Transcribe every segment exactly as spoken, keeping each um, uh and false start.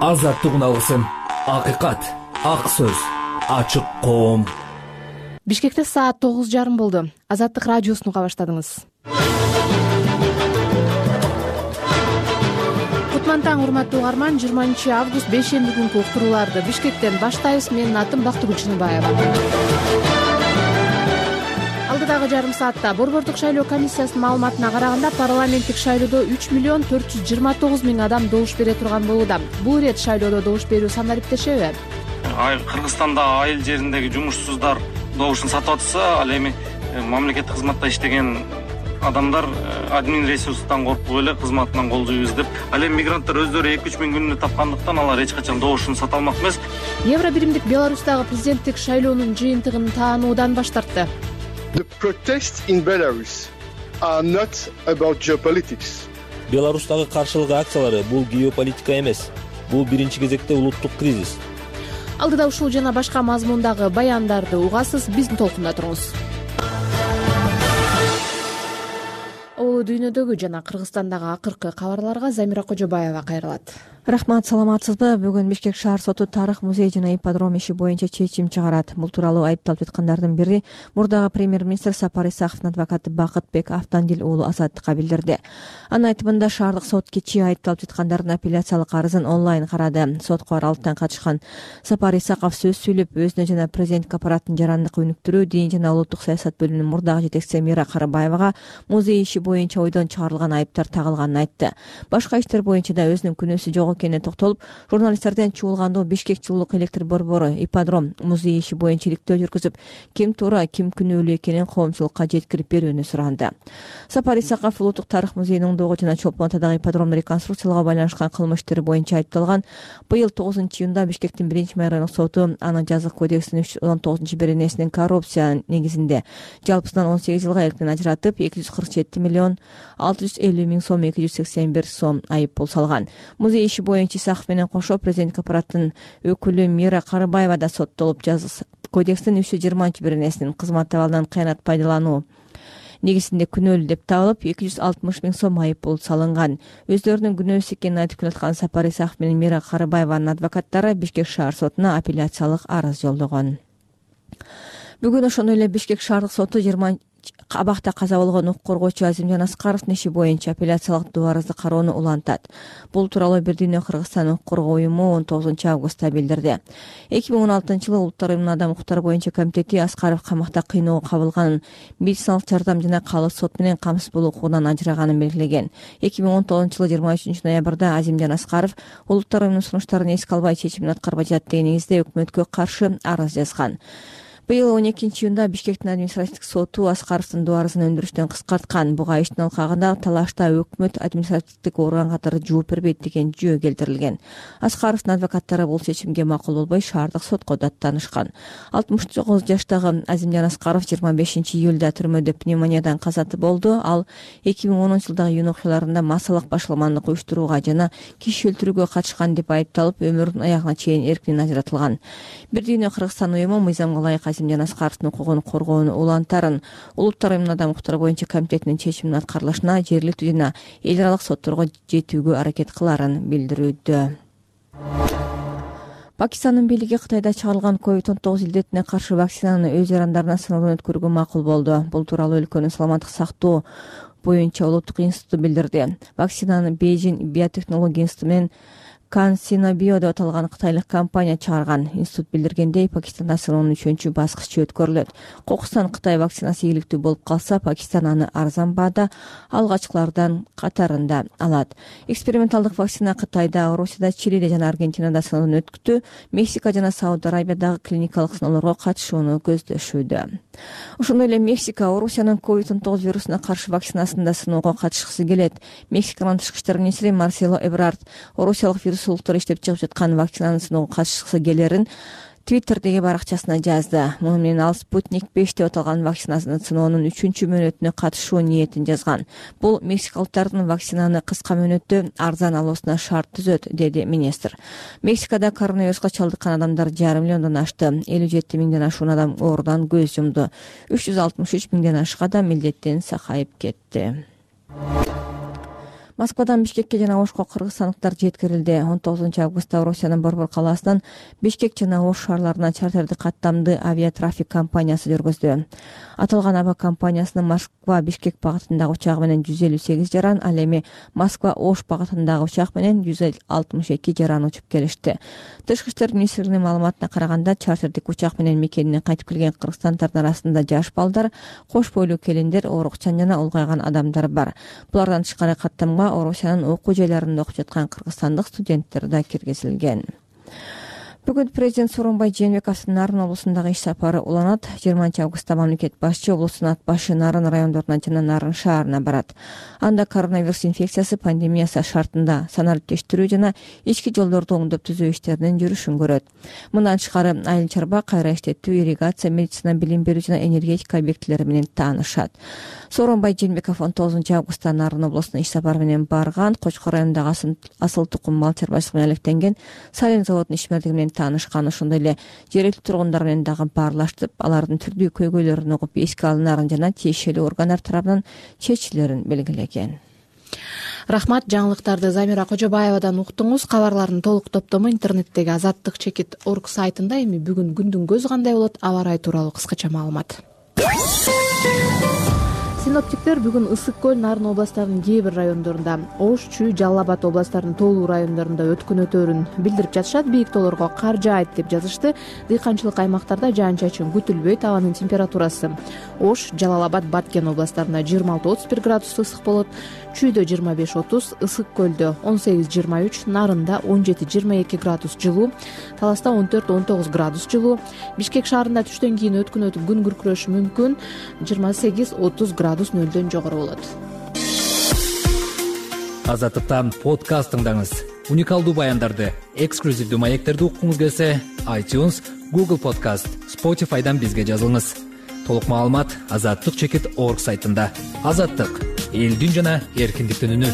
азаттык алгысын, акыйкат, ак сөз, ачык коом. Бишкекте саат тогуз жарым болду. Азаттык радиосун уга баштадыңыз. Кутман таң, урматтуу угарман. жыйырманчы август бейшемби күнкү уктурууларды Бишкектен баштайбыз. Менин атым Бактыгүл Чыныбаева. Алдыдагы жарым саатта Борбордук шайлоо комиссиясынын маалыматына караганда парламенттик шайлоодо үч миллион төрт жүз жыйырма тогуз миң адам добуш бере турган болууда. Бул ирет шайлоодо добуш берүү сандары иптешеби? Кыргызстанда айыл жериндеги жумушсуздар добушун сатып атса, ал эми мамлекеттик кызматта иштеген адамдар админ ресурстан коркуп эле кызматынан кол жуйбуз деп, ал эми мигранттар өздөрү эки үч миң күнүнө тапкандыктан алар эч качан добушун сата алмак эмес. Евро биримдик Беларустагы президенттик шайлоонун жыйынтыгын таануудан баш тартты. The protests in Belarus are not about geopolitics. Беларустагы каршылык акциялары бул геополитика эмес. Бул биринчи кезекте улуттук кризис. Алдыда ушул жана башка мазмундагы баяндарды угасыз, биздин толкунда туруңуз. Ол дүйнөдөгү жана Кыргызстандагы акыркы кабарларга Замира Кожобаева кайрылат. Рахмат, саламатсызбы? Бүгүн Бишкек шаар соту тарых музей жана ипподром иши боюнча чечим чыгарат. Бул тууралуу айыпталып жаткандардын бири мурдагы премьер-министр Сапар Исаковдун адвокаты Бакытбек Автандил уулу Азаттыкка билдирди. Анын айтымында шаардык сот кечээ айыпталып жаткандардын апелляциялык арызын онлайн карады. Сотко аралыктан катышкан Сапар Исаков сөз сүйлөп, өзүнө жана президенттик аппараттын жарандык өнүктүрүү, дин жана улуттук саясат бөлүмүнүн мурдагы жетекчиси Мира Карыбаевага музей иши боюнча ойдон чыгарылган айыптар тагылганын айтты. Башка иштер боюнча да өзүнүн күнөөсү жок экенине токтолуп, журналисттерден чуулгандуу Бишкек жылуулук электр борбору ипподром музей иши боюнча иликтөө жүргүзүп, ким туура, ким күнөөлүү экенин коомчулукка жеткирип берүүнү суранды. Сапар Исаков улуттук тарых музейинин оңдоого жана Чолпон Атадагы ипподромду реконструкциялоого байланышкан кылмыш иштери боюнча айыпталган. Быйыл тогузунчу июнда Бишкектин биринчи майрайлык соту анын жазык кодексинин үч жүз он тогузунчу беренесинин коррупция негизинде жалпысынан он сегиз жылга эрктен ажыратып, эки жүз кырк жети миллион алты жүз элүү миң сом эки жүз сексен бир сом айып пул салган. Музей иши боюнча Исаков менен кошо президенттик аппараттын өкүлү Мира Карыбаева да соттолуп, жазык кодекстин үч жүз жыйырманчы беренесинин кызмат абалынан кыянат пайдалануу негизинде күнөөлүү деп табылып, эки жүз алтымыш миң сом айып пул салынган. Өздөрүнүн күнөөсү экенин айтып келаткан Сапар Исаков менен Мира Карыбаеванын адвокаттары Бишкек шаар сотуна апелляциялык арыз жолдогон. Бүгүн ошондой эле Бишкек шаардык соту жыйырма абакта каза болгон укук коргоочу Азимжан Аскаровдун иши боюнча апелляциялык дуарызды кароону улантат. Бул тууралуу Бир дүйнө Кыргызстан укук коргоо уюму он тогузунчу августта билдирди. эки миң он алтынчы жылы Улуттар уюмунун адам укуктары боюнча комитети Аскаров камакта кыйноого кабылганын, медициналык жардам жана калыс сот менен камсыз болуу укугунан ажыраганын белгилеген. эки миң он тогузунчу жылы жыйырма үчүнчү ноябрда Азимжан Аскаров Улуттар уюмунун сунуштарын эске албай чечимин аткарбай жатат деген негизде өкмөткө каршы арыз жазган. Быйыл он экинчи июнда Бишкектин административдик соту Аскаровдун дуарызын өндүрүштөн кыскарткан. Буга иштин алкагында талашта өкмөт административдик орган катары жооп бербейт деген жөө келтирилген. Аскаровдун адвокаттары бул чечимге макул болбой шаардык сотко даттанышкан. алтымыш тогуз жаштагы Азимжан Аскаров жыйырма бешинчи июлда түрмөдө пневмониядан каза болду. Ал эки миң онунчу жылдагы июнь окуяларында массалык башаламандык уюштурууга жана киши өлтүрүүгө катышкан деп айыпталып, өмүрүнүн аягына чейин эркинен ажыратылган. Бир дүйнө Кыргызстан уюму мыйзамга ылайык Азимжан Аскаровдун укугун коргоону улантарын, Улуттар уюмунун адам укуктары боюнча комитетинин чечиминин аткарылышына жергиликтүү жана эл аралык сотторго жетүүгө аракет кыларын билдирүүдө. Пакистандын бийлиги Кытайда чыгарылган ковид он тогуз илдетине каршы вакцинаны өз жарандарына сыноодон өткөрүүгө макул болду. Бул тууралуу өлкөнүн саламаттык сактоо боюнча улуттук институту билдирди. Вакцинаны Бейжин биотехнология институту менен CanSinoBio деп аталган кытайлык компания чыгарган. Институт билдиргендей, Пакистанда сыноонун үчүнчү баскычы өткөрүлөт. Кокустан Кытай вакцинасы ийгиликтүү болуп калса, Пакистан аны арзан баада алгачкылардан катарында алат. Эксперименталдык вакцина Кытайда, Орусияда, Чилиде жана Аргентинада сыноодон өткүтү, Мексика жана Сауд Арабиядагы клиникалык сыноолорго катышууну көздөшүүдө. Ошондой эле Мексика Орусиянын ковид он тогуз вирусуна каршы вакцинасында сыноого катышкысы келет. Мексиканын тышкы иштер министри Марсело Эбрард орусиялык вирусологдор иштеп чыгып жаткан вакцинанын сыноого катышкысы келерин Твиттердеги баракчасына жазды. Муну менен ал Спутник беш деп аталган вакцинасынын сыноонун үчүнчү мөөнөтүнө катышуу ниетин жазган. Бул мексикалыктардын вакцинаны кыска мөөнөттө арзан алуусуна шарт түзөт, деди министр. Мексикада коронавируска чалдыккан адамдар жарым миллиондон ашты. элүү жети миңден ашуун адам оорудан көз жумду. үч жүз алтымыш үч миңден ашык адам милдеттен сакайып кетти. Москвадан Бишкекке жана Ошко кыргызстандыктар жеткирилди. он тогузунчу августта Орусиянын Борбор калаасынан Бишкек жана Ош шаарларына чартердик каттамдуу авиатрафик компаниясы жүргүздү. Аталган аба компаниясынын Москва Бишкек багытындагы учагы менен жүз элүү сегиз жаран, ал эми Москва Ош багытындагы учак менен жүз алтымыш эки жаран учуп келишти. Тышкы иштер министрлигинин маалыматына караганда, чартердик учак менен мекенине кайтып келген кыргызстандардын арасында жаш балдар, кош бойлуу келиндер, оорукчан жана улгайган адамдар бар. Булардан тышкары каттамга Орусиянын окуу жайларында окуп жаткан кыргызстандык студенттер да киргизилген. Бүгүн президент Сооронбай Жээнбековдун Нарын облусундагы иш сапары уланат. жыйырманчы августта мамлекет башчы облустун ат башы Нарын райондоруна жана Нарын шаарына барат. Анда коронавирус инфекциясы пандемиясы шартында санариптештирүү жана ички жолдорду оңдоп түзөө иштеринин жүрүшүн көрөт. Мындан тышкары айыл чарба, кайра иштетүү, ирригация, медицина, билим берүү жана энергетика объектилери менен таанышат. Сооронбай Жээнбеков он тогузунчу августта Нарын облусуна иш сапары менен барган. Кочкор районундагы асыл тукум мал чарбачылыгы менен алектенген Сален заводунун ишмердиги менен таанышкан. Ошондой эле жергиликтүү тургундар менен дагы баарлаштырып, алардын түрдүү көйгөйлөрүн угуп эске алынарын жана тиешелүү органдар тарабынан чечилерин белгилеген. Рахмат, жаңылыктарды Замира Кожобаевадан уктуңуз. Кабарлардын толук топтому интернеттеги азаттык чекит точка орг сайтында. Эми бүгүн күндүн көзү кандай болот? Аба ырайы тууралуу кыскача маалымат. Синоптиктер бүгүн Ысык көл, Нарын областарынын кээ бир райондорунда, Ош, Чүй, Жалал Абад областарынын тоолуу райондорунда өткөн өтөөрүн билдирип жатышат. Бийик тоолорго кар жаайт деп жазышты. Дыйканчылык аймактарда жаан-чачын күтүлбөйт. Абанын температурасы Ош, Жалал Абад, Баткен областарында жыйырма алты отуз бир градус ысык болот. Чүйдө жыйырма беш отуз, Ысык көлдө он сегиз жыйырма үч, Нарында он жети жыйырма эки градус жылуу, Таласта он төрт он тогуз градус жылуу. Бишкек шаарында түштөн кийин өткөн өтүп күн күркүрөшү мүмкүн. жыйырма сегиз отуз градус нөлдөн жогору болот. Азаттыктан подкаст тыңдаңыз. Уникалдуу баяндарды, эксклюзивдүү маектерди уккуңуз келсе, iTunes, Google Podcast, Spotify'дан бизге жазылыңыз. Толук маалымат азаттык чекит точка орг сайтында. Азаттык — элдин жана эркиндиктин үнү.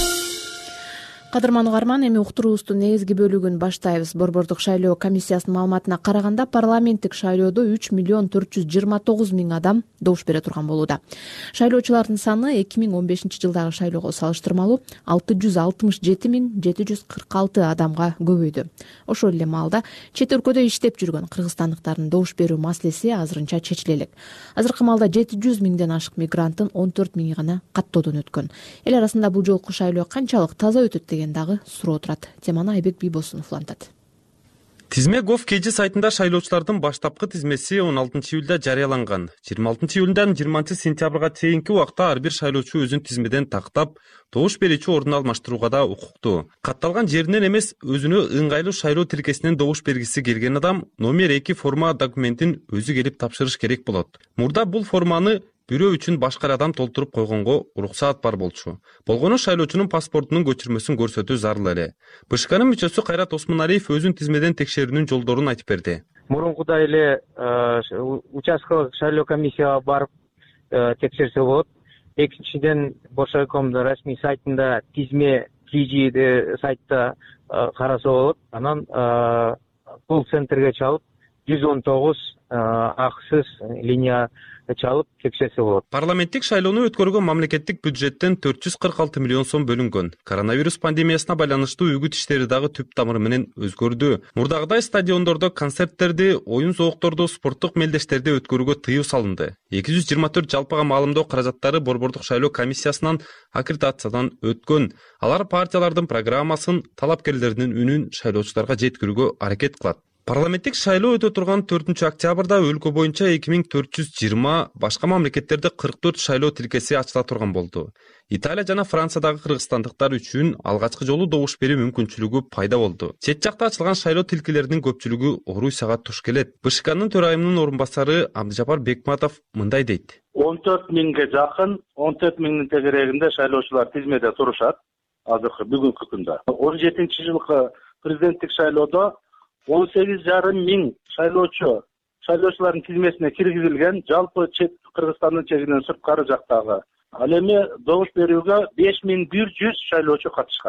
Кадырман угарман, эми уктуруубуздун негизги бөлүгүн баштайбыз. Борбордук шайлоо комиссиясынын маалыматына караганда, парламенттик шайлоодо үч миллион төрт жүз жыйырма тогуз миң адам добуш бере турган болууда. Шайлоочулардын саны эки миң он бешинчи жылдагы шайлоого салыштырмалуу алты жүз алтымыш жети миң жети жүз кырк алты адамга көбөйдү. Ошол эле маалда чет өлкөдө иштеп жүргөн кыргызстандыктардын добуш берүү маселеси азырынча чечиле элек. Азыркы маалда жети жүз миңден ашык мигранттын он төрт миңи гана каттоодон өткөн. Эл арасында бул жолку шайлоо канчалык таза өтөт деген дагы суроо турат. Теманы Айбек Бийбосунов улантат. Тизме Gov кей джи сайтында шайлоочулардын баштапкы тизмеси он алтынчы июлда жарыяланган. жыйырма алтынчы июлдан жыйырманчы сентябрга чейинки убакта ар бир шайлоочу өзүн тизмеден тактап, добуш берүүчү ордун алмаштырууга да укуктуу. Катталган жеринен эмес, өзүнө ыңгайлуу шайлоо тилкесинен добуш бергиси келген адам номер эки форма документин өзү келип тапшырыш керек болот. Мурда бул форманы бирөө үчүн башка адам толтуруп койгонго уруксаат бар болчу. Болгону шайлоочунун паспортунун көчүрмөсүн көрсөтүү зарыл эле. БШКнын мүчөсү Кайрат Осмоналиев өзүн тизмеден текшерүүнүн жолдорун айтып берди. Мурункудай эле участкалык шайлоо комиссияга барып текшерсе болот. Экинчиден Бошайкомдун расмий сайтында тизме кей джи сайтта караса болот. Анан кол центрге чалып жүз он тогуз акысыз линия чалып текшерсе болот. Парламенттик шайлоону өткөргөн мамлекеттик бюджеттен төрт жүз кырк алты миллион сом бөлүнгөн. Коронавирус пандемиясына байланыштуу үгүт иштери дагы түп тамыры менен өзгөрдү. Мурдагыдай стадиондордо концерттерди, оюн зоокторду, спорттук мелдештерди өткөрүүгө тыюу салынды. эки жүз жыйырма төрт жалпыга маалымдоо каражаттары Борбордук шайлоо комиссиясынан аккредитациядан өткөн. Алар партиялардын программасын, талапкерлердин үнүн шайлоочуларга жеткирүүгө аракет кылат. Парламенттик шайлоо өтө турган төртүнчү октябрда өлкө боюнча эки миң төрт жүз жыйырма, башка мамлекеттерде кырк төрт шайлоо тилкеси ачыла турган болду. Италия жана Франциядагы кыргызстандыктар үчүн алгачкы жолу добуш берүү мүмкүнчүлүгү пайда болду. Чет жакта ачылган шайлоо тилкелеринин көпчүлүгү Орусияга туш келет. БШКнын төрайымынын орун басары Абдыжапар Бекматов мындай дейт. он төрт миңге жакын, он төрт миңдин тегерегинде шайлоочулар тизмеде турушат. Азыркы бүгүнкү күндө. он жетинчи жылкы президенттик шайлоодо он сегиз жарым миң шайлоочу шайлоочулардын тизмесине киргизилген. Жалпы чет Кыргызстандын чегинен сырткары жактагы. Ал эми добуш берүүгө беш миң бир жүз шайлоочу катышкан.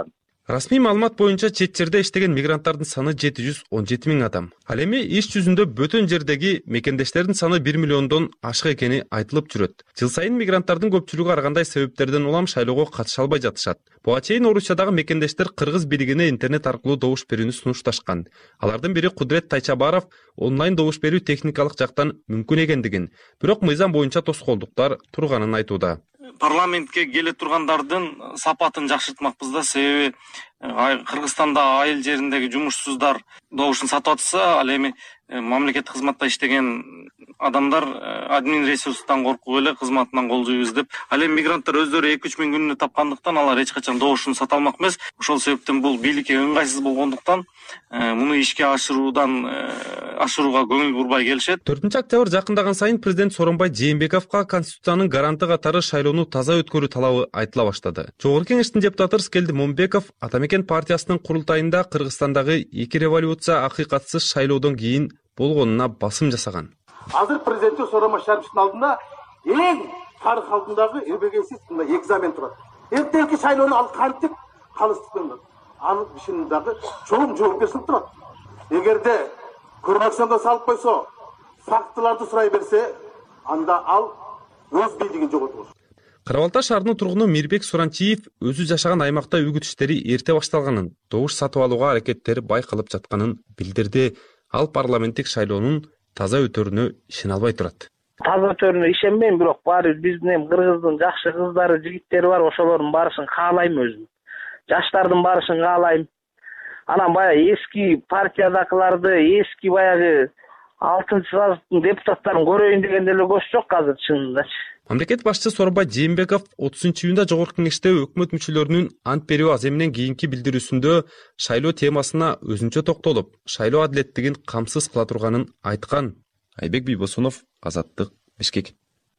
Расмий маалымат боюнча чет жерде иштеген мигранттардын саны жети жүз он жети миң адам. Ал эми иш жүзүндө бөтөн жердеги мекендештердин саны бир миллиондон ашык экени айтылып жүрөт. Жыл сайын мигранттардын көпчүлүгү ар кандай себептерден улам шайлоого катыша албай жатышат. Буга чейин Орусиядагы мекендештер кыргыз бийлигине интернет аркылуу добуш берүүнү сунушташкан. Алардын бири Кудрет Тайчабаров онлайн добуш берүү техникалык жактан мүмкүн экендигин, бирок мыйзам боюнча тоскоолдуктар турганын айтууда. Парламентке келе тургандардын сапатын жакшыртмакпыз да, себеби Кыргызстанда айыл жериндеги жумушсуздар добушун сатып атса, ал эми мамлекеттик кызматта иштеген адамдар админ ресурстан коркуп эле кызматынан кол жуйбуз деп. Ал эми мигранттар өздөрү эки үч миң күнүнө тапкандыктан алар эч качан добушун сата алмак эмес. Ошол себептен бул бийликке ыңгайсыз болгондуктан муну ишке ашыруудан ашырууга көңүл бурбай келишет. төртүнчү октябрь жакындаган сайын президент Сооронбай Жээнбековго Конституциянын гаранты катары шайлоону таза өткөрүү талабы айтыла баштады. Жогорку кеңештин депутаты Рыскелди Момбеков Атамекен партиясынын курултайында Кыргызстандагы эки революция акыйкатсыз шайлоодон кийин болгонуна басым жасаган. Азыр президенттик Сооронбай Шариповдун алдында эң тарых алдындагы эбегейсиз экзамен турат. Эртеңки шайлоону ал кантип калыстыкпен анын ишиндагы чоң жоопкерчилик турат. Эгерде коррупцияга салып койсо, фактыларды сурай берсе, анда ал өз бийлигин жоготот. Кара Балтай шаарынын тургуну Мирбек Суранчиев өзү жашаган аймакта үгүт иштери эрте башталганын, добуш сатып алууга аракеттери байкалып жатканын билдирди. Ал парламенттик шайлоонун таза өтөрүнө ишене албай турат. Таза өтөрүнө ишенбейм, бирок баары биздин эми Кыргыздын жакшы кыздары, жигиттери бар, ошолордун баарысын каалайм өзүм. Жаштардын баарысын каалайм. Анан баягы эски партиядакыларды, эски баягы алтынчы саздын депутаттарын көрөйүн дегенде эле көз жок азыр чынындачы. Мамлекет башчысы Сооронбай Жээнбеков отузунчу июнда жогорку кеңеште өкмөт мүчөлөрүнүн ант берүү аземинен кийинки билдирүүсүндө шайлоо темасына өзүнчө токтолуп, шайлоо адилеттигин камсыз кыла турганын айткан. Айбек Бийбосунов, Азаттык, Бишкек.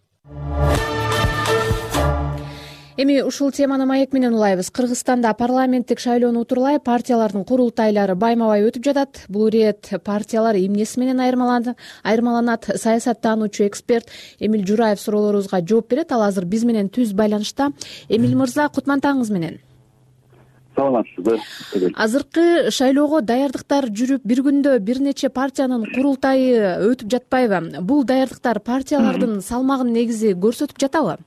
Эми ушул теманы маек менен улайбыз. Кыргызстанда парламенттик шайлоону утурлай партиялардын курултайлары байма-бай өтүп жатат. Бул ирет партиялар эмнеси менен айырмаланат? Айырмаланат. Саясаттануучу эксперт Эмил Жураев суроолорубузга жооп берет. Ал азыр биз менен түз байланышта. Эмил мырза, кутмантаңыз менен. Саламатсызбы? Азыркы шайлоого даярдыктар жүрүп, бир күндө бир нече партиянын курултайы өтүп жатпайбы? Бул даярдыктар партиялардын салмагын негизи көрсөтүп жатабы?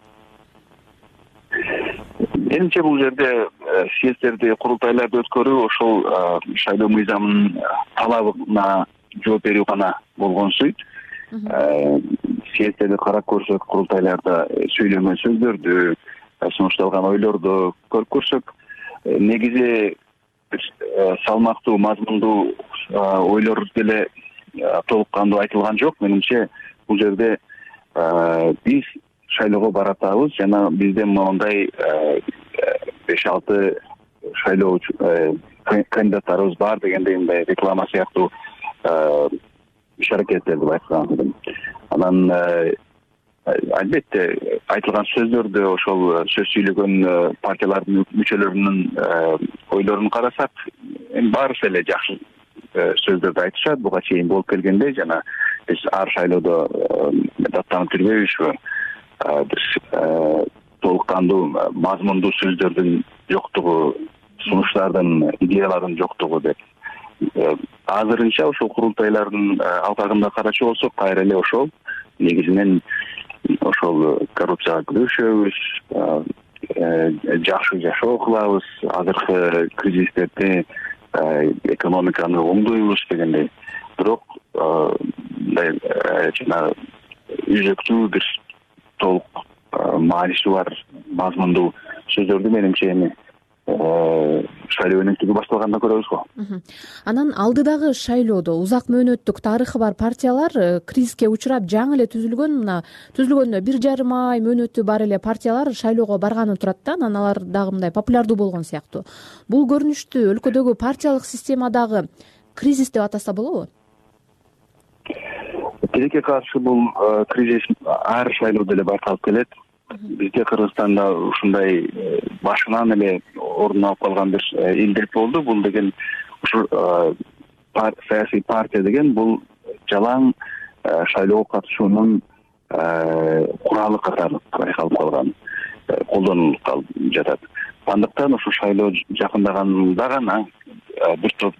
Менимче бул жерде съезддерди, курултайларды өткөрүү ошол шайлоо мыйзамынын талабына жооп берүү гана болгонсуйт. Съезддерди карап көрсөк, курултайларда сүйлөнгөн сөздөрдү, сунушталган ойлорду көрүп көрсөк, негизи салмактуу, мазмундуу ойлор деле толук кандуу айтылган жок. Менимче бул жерде биз шайлоого баратабыз жана бизде мондай беш алты шайлоо кандидаттарыбыз бар дегендей мындай реклама сыяктуу иш аракеттерди байкаган элем. Анан албетте айтылган сөздөрдү, ошол сөз сүйлөгөн партиялардын мүчөлөрүнүн ойлорун карасак, эми баарысы эле жакшы сөздөрдү айтышат. Буга чейин болуп келгендей, жана биз ар шайлоодо даттанып жүрбөйбүзбү? Бир толук кандуу мазмундуу сөздөрдүн жоктугу, сунуштардын, идеялардын жоктугу деп. Азырынча ошол курултайлардын алкагында карачу болсок, кайра эле ошол негизинен ошол коррупцияга күрөшөбүз, жакшы жашоо кылабыз, азыркы кризистерди, экономиканы оңдойбуз дегендей. Бирок мындай жана үзөктүү бир толук мааниси бар, мазмундуу сөздөрдү менимче эми шайлоо өнөктүгү башталганда көрөбүз го. Анан алдыдагы шайлоодо узак мөөнөттүк тарыхы бар партиялар кризиске учурап жаңы эле түзүлгөн, мына түзүлгөнүнө бир жарым ай мөөнөтү бар эле партиялар шайлоого барганы турат да, анан алар дагы мындай популярдуу болгон сыяктуу. Бул көрүнүштү өлкөдөгү партиялык системадагы кризис деп атаса болобу? Тилекке каршы бул кризис ар шайлоодо эле байкалып келет. Бизде Кыргызстанда ушундай башынан эле орун алып калган бир илдет болду. Бул деген ушу саясий партия деген бул жалаң шайлоого катышуунун куралы катары байкалып калган, колдонулуп жатат. Андыктан ушул шайлоо жакындаганда гана бир топ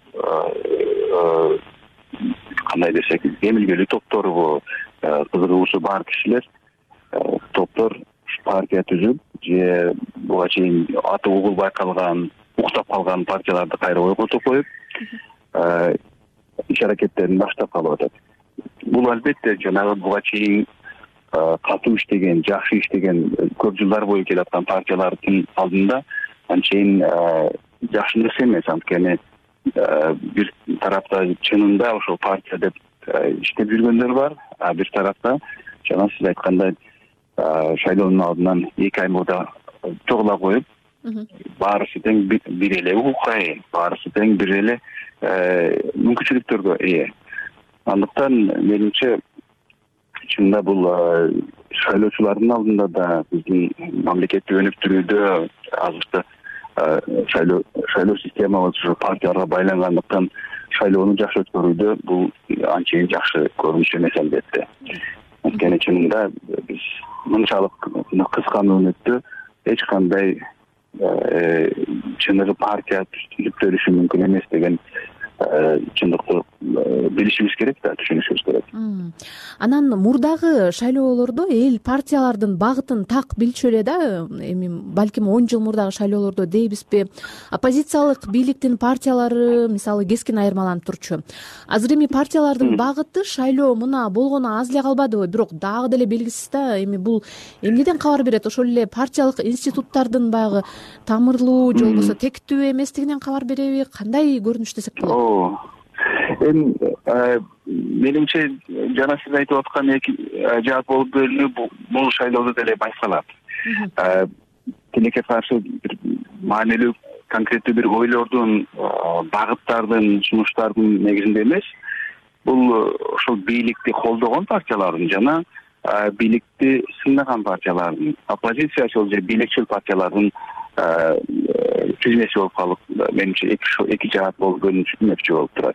кандай десек эмилгелүү топторго кызыгуусу бар кишилер топтор партия түзүп же буга чейин аты угул байкалган уктап калган партияларды кайра ойготуп коюп иш аракеттерин баштап калып атат. Бул албетте жанагы буга чейин катуу иштеген, жакшы иштеген, көп жылдар бою келаткан партиялардын алдында анчейин жакшы нерсе эмес. Анткени бир тарапта чынында ошол партия деп иштеп жүргөндөр бар, а бир тарапта жана сиз айткандай шайлоонун алдынан эки ай мурда чогула коюп, баарысы тең бир эле укукка ээ, баарысы тең бир эле мүмкүнчүлүктөргө ээ. Андыктан менимче чынында бул шайлоочулардын алдында да биздин мамлекетти өнүктүрүүдө азыркы шайлоо шайлоо системабыз ушу партияларга байлангандыктан шайлоону жакшы өткөрүүдө бул анчейин жакшы көрүнүш эмес албетте. Анткени чынында биз мынчалык кыска мөөнөттө эч кандай чыныгы партия түзүп бериши мүмкүн эмес деген чындыкты билишибиз керек да, түшүнүшүбүз керек. Анан мурдагы шайлоолордо эл партиялардын багытын так билчү эле да, эми балким он жыл мурдагы шайлоолордо дейбизби, оппозициялык бийликтин партиялары мисалы кескин айырмаланып турчу. Азыр эми партиялардын багыты шайлоо мына болгону аз эле калбадыбы, бирок дагы деле белгисиз да. Эми бул эмнеден кабар берет? Ошол эле партиялык институттардын баягы тамырлуу же болбосо тектүү эместигинен кабар береби? Кандай көрүнүш десек болот? Эми менимче жана сиз айтып аткан эки жаат болуп бөлүнүү бул шайлоодо деле байкалат. Тилекке каршы бир маанилүү конкреттүү бир ойлордун, багыттардын, сунуштардын негизинде эмес, бул ошол бийликти колдогон партиялардын жана бийликти сыйнаган партиялардын, оппозициячыл же бийликчил партиялардын тизмеси болуп калып, менимче эки жаат болуп бөлүнмөкчү болуп турат.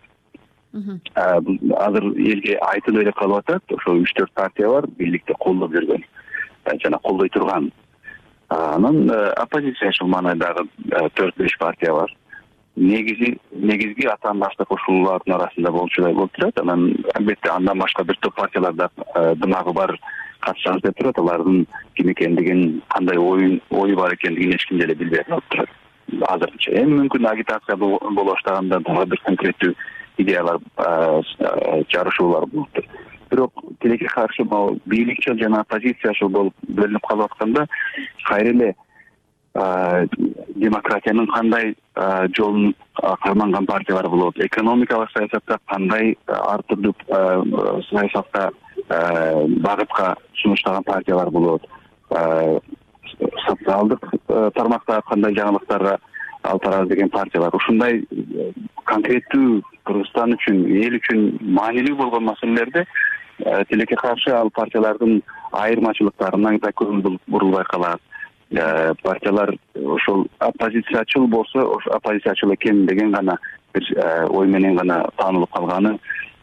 Азыр элге айтылып эле калып атат, ошо үч төрт партия бар бийликти колдоп жүргөн жана колдой турган. Анан оппозициячыл маанайдагы төрт беш партия бар. Негизи негизги атаан башта кошулуулардын арасында болчудай болуп турат. Анан албетте андан башка бир топ партияларда дымагы бар катышабыз деп турат. Алардын ким экендигин, кандай ой ою бар экендигин эч ким деле билбей калып турат. Азырынча эми мүмкүн агитация боло баштаганда дагы бир конкреттүү идеялар, жарышуулар болуптур. Бирок тилекке каршы бийликчил жана оппозициячыл болуп бөлүнүп калып атканда кайра эле демократиянын кандай жолун карманган партиялар болот, экономикалык саясатта кандай ар түрдүү саясатта багытка сунуштаган партиялар болот, социалдык тармакта кандай жаңылыктарга алып барабыз деген партиялар. Ушундай конкреттүү Кыргызстан үчүн, эл үчүн маанилүү болгон маселелерде тилекке каршы ал партиялардын айырмачылыктарына да көңүл бурулбай калат. Партиялар ошол оппозициячыл болсо, ошо оппозициячыл экен деген гана бир ой менен гана таанылып калганы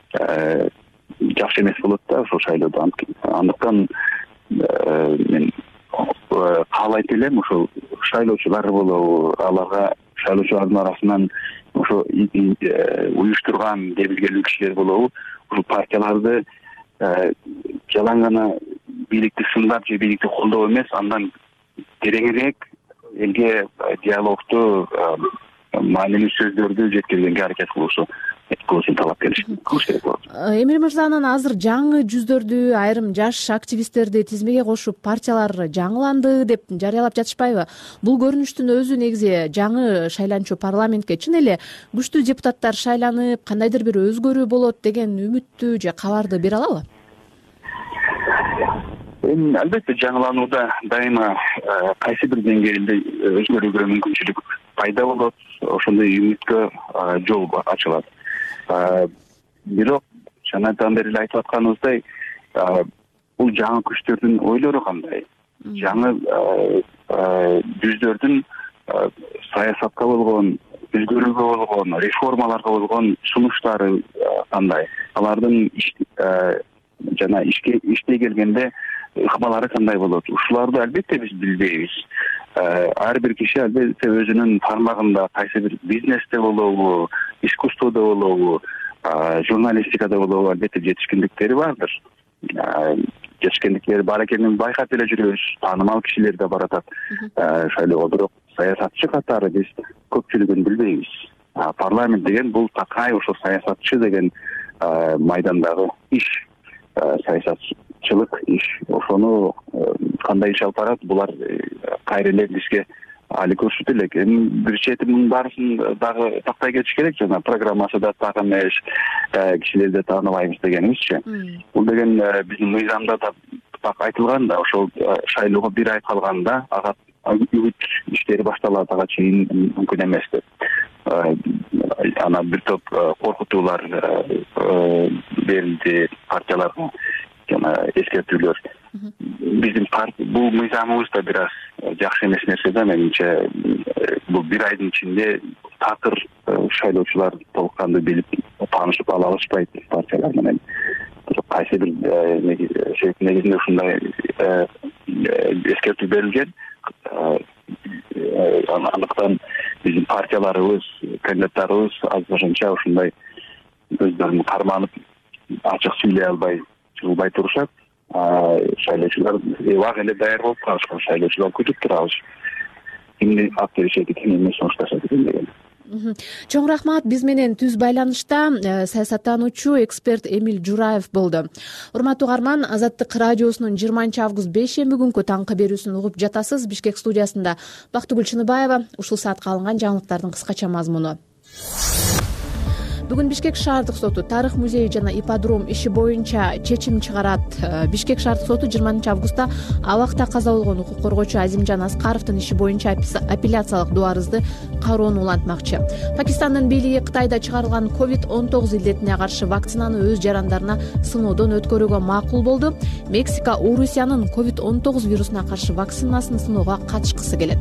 жакшы эмес болот да ошол шайлоодо. Андыктан мен каалайт элем ошол шайлоочулар болобу, аларга шайлоочулардын арасынан ошо уюштурган дебилгелүү кишилер болобу, ушул партияларды жалаң гана бийликти сындап же бийликти колдоо эмес, андан тереңирээк элге диалогду, маанилүү сөздөрдү жеткиргенге аракет кылуусу кылышын талап кылыш керек болот. Эмир мырза, анан азыр жаңы жүздөрдү, айрым жаш активисттерди тизмеге кошуп партиялар жаңыланды деп жарыялап жатышпайбы? Бул көрүнүштүн өзү негизи жаңы шайланчу парламентке чын эле күчтүү депутаттар шайланып, кандайдыр бир өзгөрүү болот деген үмүттү же кабарды бере алабы? Эми албетте жаңыланууда дайыма кайсы бир деңгээлде өзгөрүүгө мүмкүнчүлүк пайда болот, ошондой үмүткө жол ачылат. Бирок жанадан бери эле айтып атканыбыздай, бул жаңы күчтөрдүн ойлору кандай? Жаңы жүздөрдүн саясатка болгон, өзгөрүүгө болгон, реформаларга болгон сунуштары кандай? Алардын жана ишке иштей келгенде ыкмалары кандай болот, ушуларды албетте биз билбейбиз. Ар бир киши албетте өзүнүн тармагында кайсы бир бизнесте болобу, искусстводо болобу, журналистикада болобу албетте жетишкендиктери бардыр. Жетишкендиктери бар экенин байкап эле жүрөбүз. Таанымал кишилер да бар атат шайлоого, бирок саясатчы катары биз көпчүлүгүн билбейбиз. Парламент деген бул такай ошо саясатчы деген майдандагы иш, саясатчылык иш. Ошону кандай иш алып барат, булар кайра эле бизге али көрсөтө элек. Эми бир чети мунун баарысын дагы тактай кетиш керек. Жана программасы да так эмес, кишилерди тааныбайбыз дегенибизчи. Бул деген биздин мыйзамда да так айтылган да, ошол шайлоого бир ай калганда ага үгүт иштери башталат, ага чейин мүмкүн эмес деп. Ана бир топ коркутуулар берилди партияларга, жана эскертүүлөр. Биздин бул мыйзамыбыз да бир аз жакшы эмес нерсе да, менимче. Бул бир айдын ичинде такыр шайлоочулар толук кандуу билип, таанышып ала алышпайт партиялар менен. Кайсы бир себеп негизинде ушундай эскертүү берилген. Андыктан биздин партияларыбыз, кандидаттарыбыз азырынча ушундай өздөрүн карманып ачык сүйлөй албай, чыгылбай турушат. Шайлоочулар убак эле даяр болуп калышкан, шайлоочулар күтүп турабыз. Кимди ат беришет экен, эмне сунушташат экен деген. Чоң рахмат. Биз менен түз байланышта саясаттануучу эксперт Эмиль Жураев болду. Урматтуу угарман, Азаттык радиосунун жыйырманчы август бейшемби күнкү таңкы берүүсүн угуп жатасыз. Бишкек студиясында Бактыгүл Чыныбаева. Ушул саатка алынган жаңылыктардын кыскача мазмуну. Бүгүн Бишкек шаардык соту тарых музейи жана ипподром иши боюнча чечим чыгарат. Бишкек шаардык соту жыйырманчы августта абакта каза болгон укук коргоочу Азимжан Аскаровдун иши боюнча апелляциялык доо арызды кароону улантмакчы. Пакистандын бийлиги Кытайда чыгарылган ковид он тогуз илдетине каршы вакцинаны өз жарандарына сыноодон өткөрүүгө макул болду. Мексика Орусиянын ковид он тогуз вирусуна каршы вакцинасын сыноого катышкысы келет.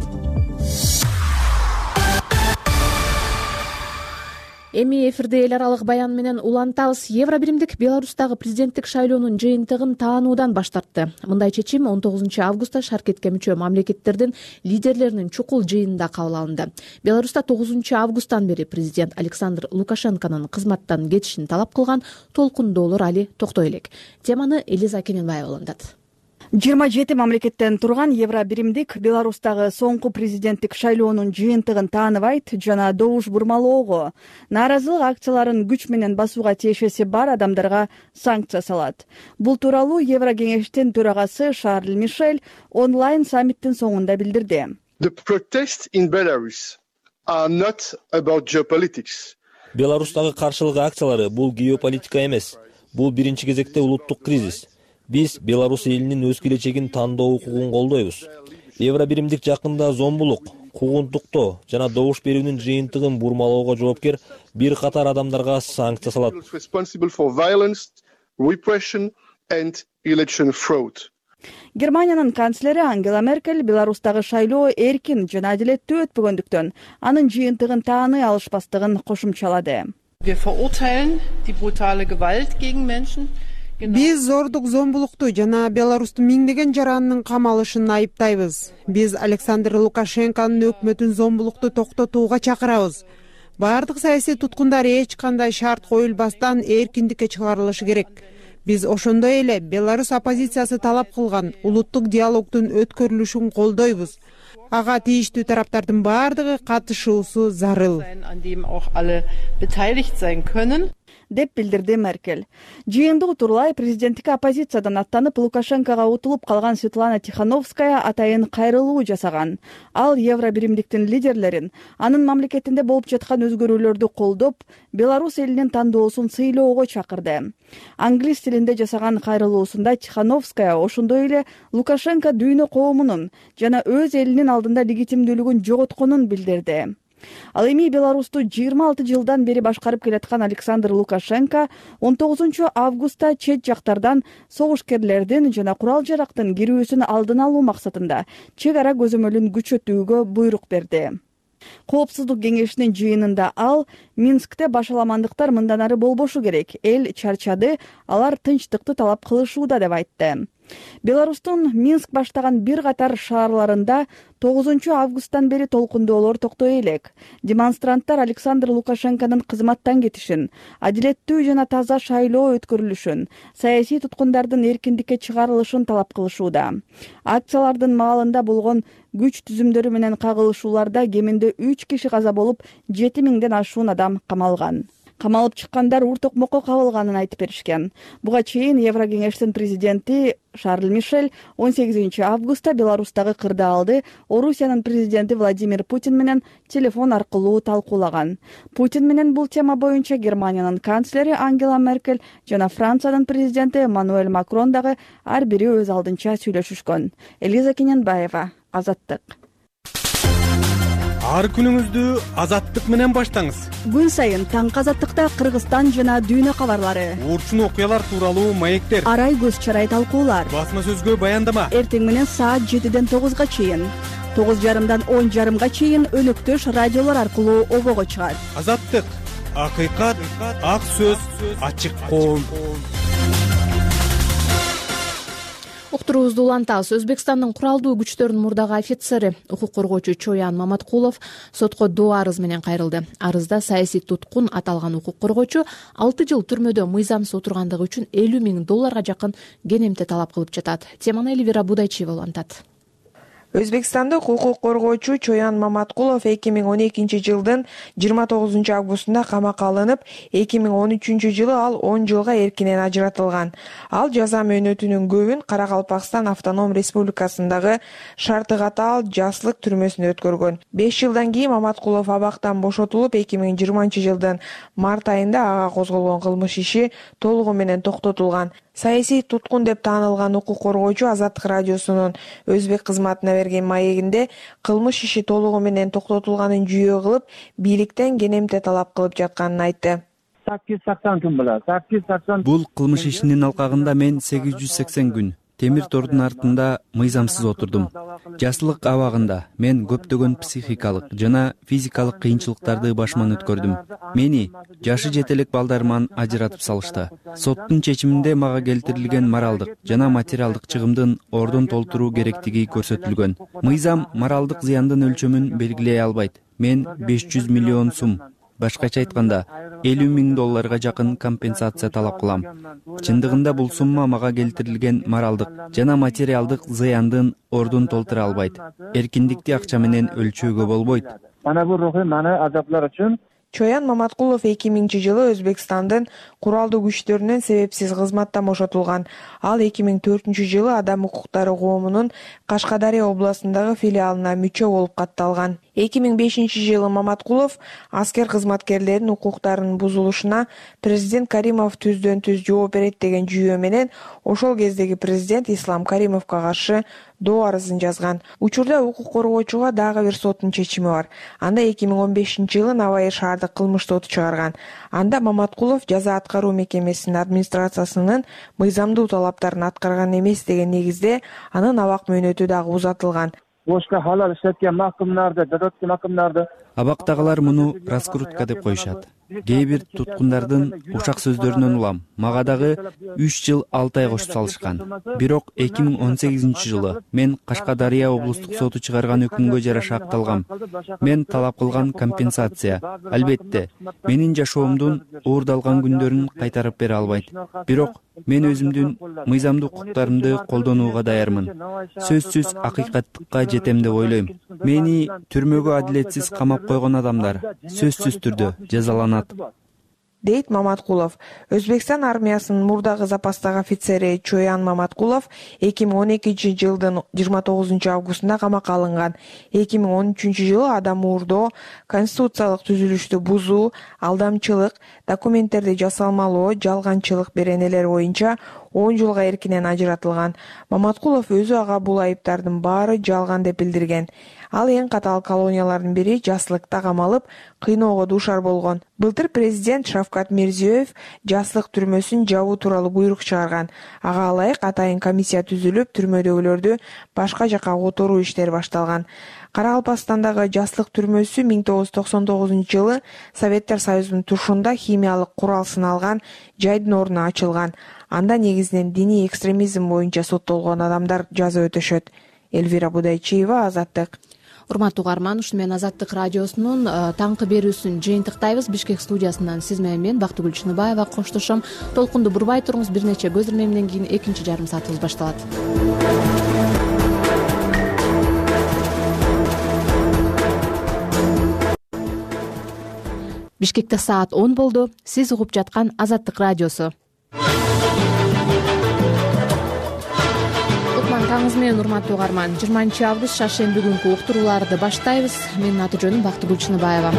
Эми эфирде эл аралык баян менен улантабыз. Евробиримдик Беларустагы президенттик шайлоонун жыйынтыгын таануудан баш тартты. Мындай чечим он тогузунчу августта шаркетке мүчө мамлекеттердин лидерлеринин чукул жыйынында кабыл алынды. Беларуста тогузунчу августтан бери президент Александр Лукашенконун кызматтан кетишин талап кылган толкундоолор али токтой элек. Теманы Элиза Кененбаева улантат. жыйырма жети мамлекеттен турган Евробиримдик Беларустагы соңку президенттик шайлоонун жыйынтыгын тааныбайт жана добуш бурмалоого, нааразылык акцияларын күч менен басууга тиешеси бар адамдарга санкция салат. Бул тууралуу Еврокеңештин төрагасы Шарль Мишель онлайн саммиттин соңунда билдирди. The protests in Belarus are not about geopolitics. Беларустагы каршылык акциялары бул геополитика эмес. Бул биринчи кезекте улуттук кризис. Биз Беларусь элинин өз келечегин тандоо укугун колдойбуз. Евробиримдик жакында зомбулук, куугунтуктоо жана добуш берүүнүн жыйынтыгын бурмалоого жоопкер бир катар адамдарга санкция салат. Германиянын канцлери Ангела Меркель Беларустагы шайлоо эркин жана адилеттүү өтпөгөндүктөн анын жыйынтыгын тааный алышпастыгын кошумчалады. Wir verurteilen die brutale Gewalt gegen Menschen. Биз зордук, зомбулукту жана Беларустун миңдеген жаранынын камалышын айыптайбыз. Биз Александр Лукашенконун өкмөтүн зомбулукту токтотууга чакырабыз. Бардык саясий туткундар эч кандай шарт коюлбастан эркиндикке чыгарылышы керек. Биз ошондой эле Беларусь оппозициясы талап кылган улуттук диалогдун өткөрүлүшүн колдойбуз. Ага тийиштүү тараптардын бардыгы катышуусу зарыл. Деп билдирди Меркель. Жыйынды утурлай президенттик оппозициядан аттанып Лукашенкого утулуп калган Светлана Тихановская атайын кайрылуу жасаган. Ал Евробиримдиктин лидерлерин анын мамлекетинде болуп жаткан өзгөрүүлөрдү колдоп, Беларусь элинин тандоосун сыйлоого чакырды. Англис тилинде жасаган кайрылуусунда Тихановская ошондой эле Лукашенко дүйнө коомунун жана өз элинин алдында легитимдүүлүгүн жоготконун билдирди. Ал эми Беларусту жыйырма алты жылдан бери башкарып келаткан Александр Лукашенко он тогузунчу августта чет жактардан согушкерлердин жана курал жарактын кирүүсүн алдын алуу максатында чек ара көзөмөлүн күчөтүүгө буйрук берди. Коопсуздук кеңешинин жыйынында ал Минскте башаламандыктар мындан ары болбошу керек. Эл чарчады, алар тынчтыкты талап кылышууда деп айтты. Беларустун Минск баштаган бир катар шаарларында тогузунчу августтан бери толкундоолор токтой элек. Демонстранттар Александр Лукашенконун кызматтан кетишин, адилеттүү жана таза шайлоо өткөрүлүшүн, саясий туткундардын эркиндикке чыгарылышын талап кылышууда. Акциялардын маалында болгон күч түзүмдөрү менен кагылышууларда кеминде үч киши каза болуп, жети миңден ашуун адам камалган. Камалып чыккандар ур токмокко кабылганын айтып беришкен. Буга чейин Еврокеңештин президенти Шарль Мишель он сегизинчи августта Беларустагы кырдаалды Орусиянын президенти Владимир Путин менен телефон аркылуу талкуулаган. Путин менен бул тема боюнча Германиянын канцлери Ангела Меркель жана Франциянын президенти Эммануэль Макрон дагы ар бири өз алдынча сүйлөшүшкөн. Элиза Кененбаева, Азаттык. Ар күнүңүздү Азаттык менен баштаңыз. Күн сайын таңкы Азаттыкта Кыргызстан жана дүйнө кабарлары, урчун окуялар тууралуу маектер, арай көз чарай талкуулар, басма сөзгө баяндама. Эртең менен саат жетиден тогузга чейин, тогуз жарымдан он жарымга чейин өнөктөш радиолор аркылуу обого чыгат. Азаттык, акыйкат, ак сөз, ачык коом. Уктуруубузду улантабыз. Өзбекстандын куралдуу күчтөрүнүн мурдагы офицери, укук коргоочу Чоян Маматкулов сотко доо арыз менен кайрылды. Арызда саясий туткун аталган укук коргоочу алты жыл түрмөдө мыйзамсыз отургандыгы үчүн элүү миң долларга жакын кенемте талап кылып жатат. Теманы Элвира Будайчиева улантат. Өзбекстандык укук коргоочу Чоян Маматкулов эки миң он экинчи жылдын жыйырма тогузунчу августунда камакка алынып, эки миң он үчүнчү жылы ал он жылга эркинен ажыратылган. Ал жаза мөөнөтүнүн көбүн Каракалпакстан автоном республикасындагы шарты катаал Жаслык түрмөсүндө өткөргөн. беш жылдан кийин Маматкулов абактан бошотулуп, эки миң жыйырманчы жылдын март айында ага козголгон кылмыш иши толугу менен токтотулган. Саясий туткун деп таанылган укук коргоочу Азаттык радиосунун өзбек кызматына берген маегинде кылмыш иши толугу менен токтотулганын жүйө кылып, бийликтен кенемте талап кылып жатканын айтты. Бул кылмыш ишинин алкагында мен сегиз жүз сексен күн темир тордун артында мыйзамсыз отурдум. Жаштылык абагында мен көптөгөн психикалык жана физикалык кыйынчылыктарды башыман өткөрдүм. Мени жашы жете элек балдарыман ажыратып салышты. Соттун чечиминде мага келтирилген моралдык жана материалдык чыгымдын ордун толтуруу керектиги көрсөтүлгөн. Мыйзам моралдык зыяндын өлчөмүн белгилей албайт. Мен беш жүз миллион сум, башкача айтканда элүү миң долларга жакын компенсация талап кылам. Чындыгында бул сумма мага келтирилген моралдык жана материалдык зыяндын ордун толтура албайт. Эркиндикти акча менен өлчөөгө болбойт. Мана бул рухий мана азаплар үчүн Чоян Маматкулов эки миңинчи жылы Өзбекстандын куралдуу күчтөрүнөн себепсиз кызматтан бошотулган. Ал эки миң төртүнчү жылы Адам укуктары коомунун Кашкадария областындагы филиалына мүчө болуп катталган. эки миң бешинчи жылы Маматкулов аскер кызматкерлеринин укуктарынын бузулушуна президент Каримов түздөн түз жооп берет деген жүйө менен ошол кездеги президент Ислам Каримовго каршы доо арызын жазган. Учурда укук коргоочуга дагы бир соттун чечими бар. Анда эки миң он бешинчи жылы Навай шаардык кылмыш соту чыгарган. Анда Маматкулов жаза аткаруу мекемесинин администрациясынын мыйзамдуу талаптарын аткарган эмес деген негизде анын абак мөөнөтү дагы узатылган. Абактагылар муну раскрутка деп коюшат. Кээ бир туткундардын ушак сөздөрүнөн улам. Мага дагы үч жыл алты ай кошуп салышкан. Бирок эки миң он сегизинчи жылы мен Кашкадария облустук соту чыгарган өкүмгө жараша акталгам. Мен талап кылган компенсация, албетте, менин жашоомдун уурдалган күндөрүн кайтарып бере албайт. Бирок мен өзүмдүн мыйзамдуу укуктарымды колдонууга даярмын. Сөзсүз акыйкаттыкка жетем деп ойлойм. Мени түрмөгө адилетсиз камап койгон адамдар сөзсүз түрдө жазаланат, дейт Маматкулов. Өзбекстан армиясынын мурдагы запастагы офицери Чоян Маматкулов эки миң он экинчи жылдын жыйырма тогузунчу августунда камакка алынган. эки миң он үчүнчү жылы адам уурдоо, конституциялык түзүлүштү бузуу, алдамчылык, документтерди жасалмалоо, жалганчылык беренелери боюнча он жылга эркинен ажыратылган. Маматкулов өзү ага бул айыптардын баары жалган деп билдирген. Ал эң катаал колониялардын бири Жаслыкта камалып, кыйноого дуушар болгон. Былтыр президент Шавкат Мирзиёев Жаслык түрмөсүн жабуу тууралуу буйрук чыгарган. Ага ылайык атайын комиссия түзүлүп, түрмөдөгүлөрдү башка жакка которуу иштери башталган. Каракалпакстандагы жаслык түрмөсү миң тогуз жүз токсон тогузунчу жылы Советтер Союзунун тушунда химиялык курал сыналган жайдын ордуна ачылган. Анда негизинен диний экстремизм боюнча соттолгон адамдар жаза өтөшөт. Элвира Будайчиева, Азаттык. Урматтуу угарман, ушуну менен Азаттык радиосунун таңкы берүүсүн жыйынтыктайбыз. Бишкек студиясынан сиз менен мен Бактыгүл Чыныбаева коштошом. Толкунду бурбай туруңуз, бир нече көз ирмемден кийин экинчи жарым саатыбыз башталат. Бишкекте саат он болду. Сиз угуп жаткан Азаттык радиосу. Таңыңыз менен урматтуу угарман. жыйырманчы август шаршемби күнкү уктурууларды баштайбыз. Менин аты жөнүм Бактыгүл Чыныбаева.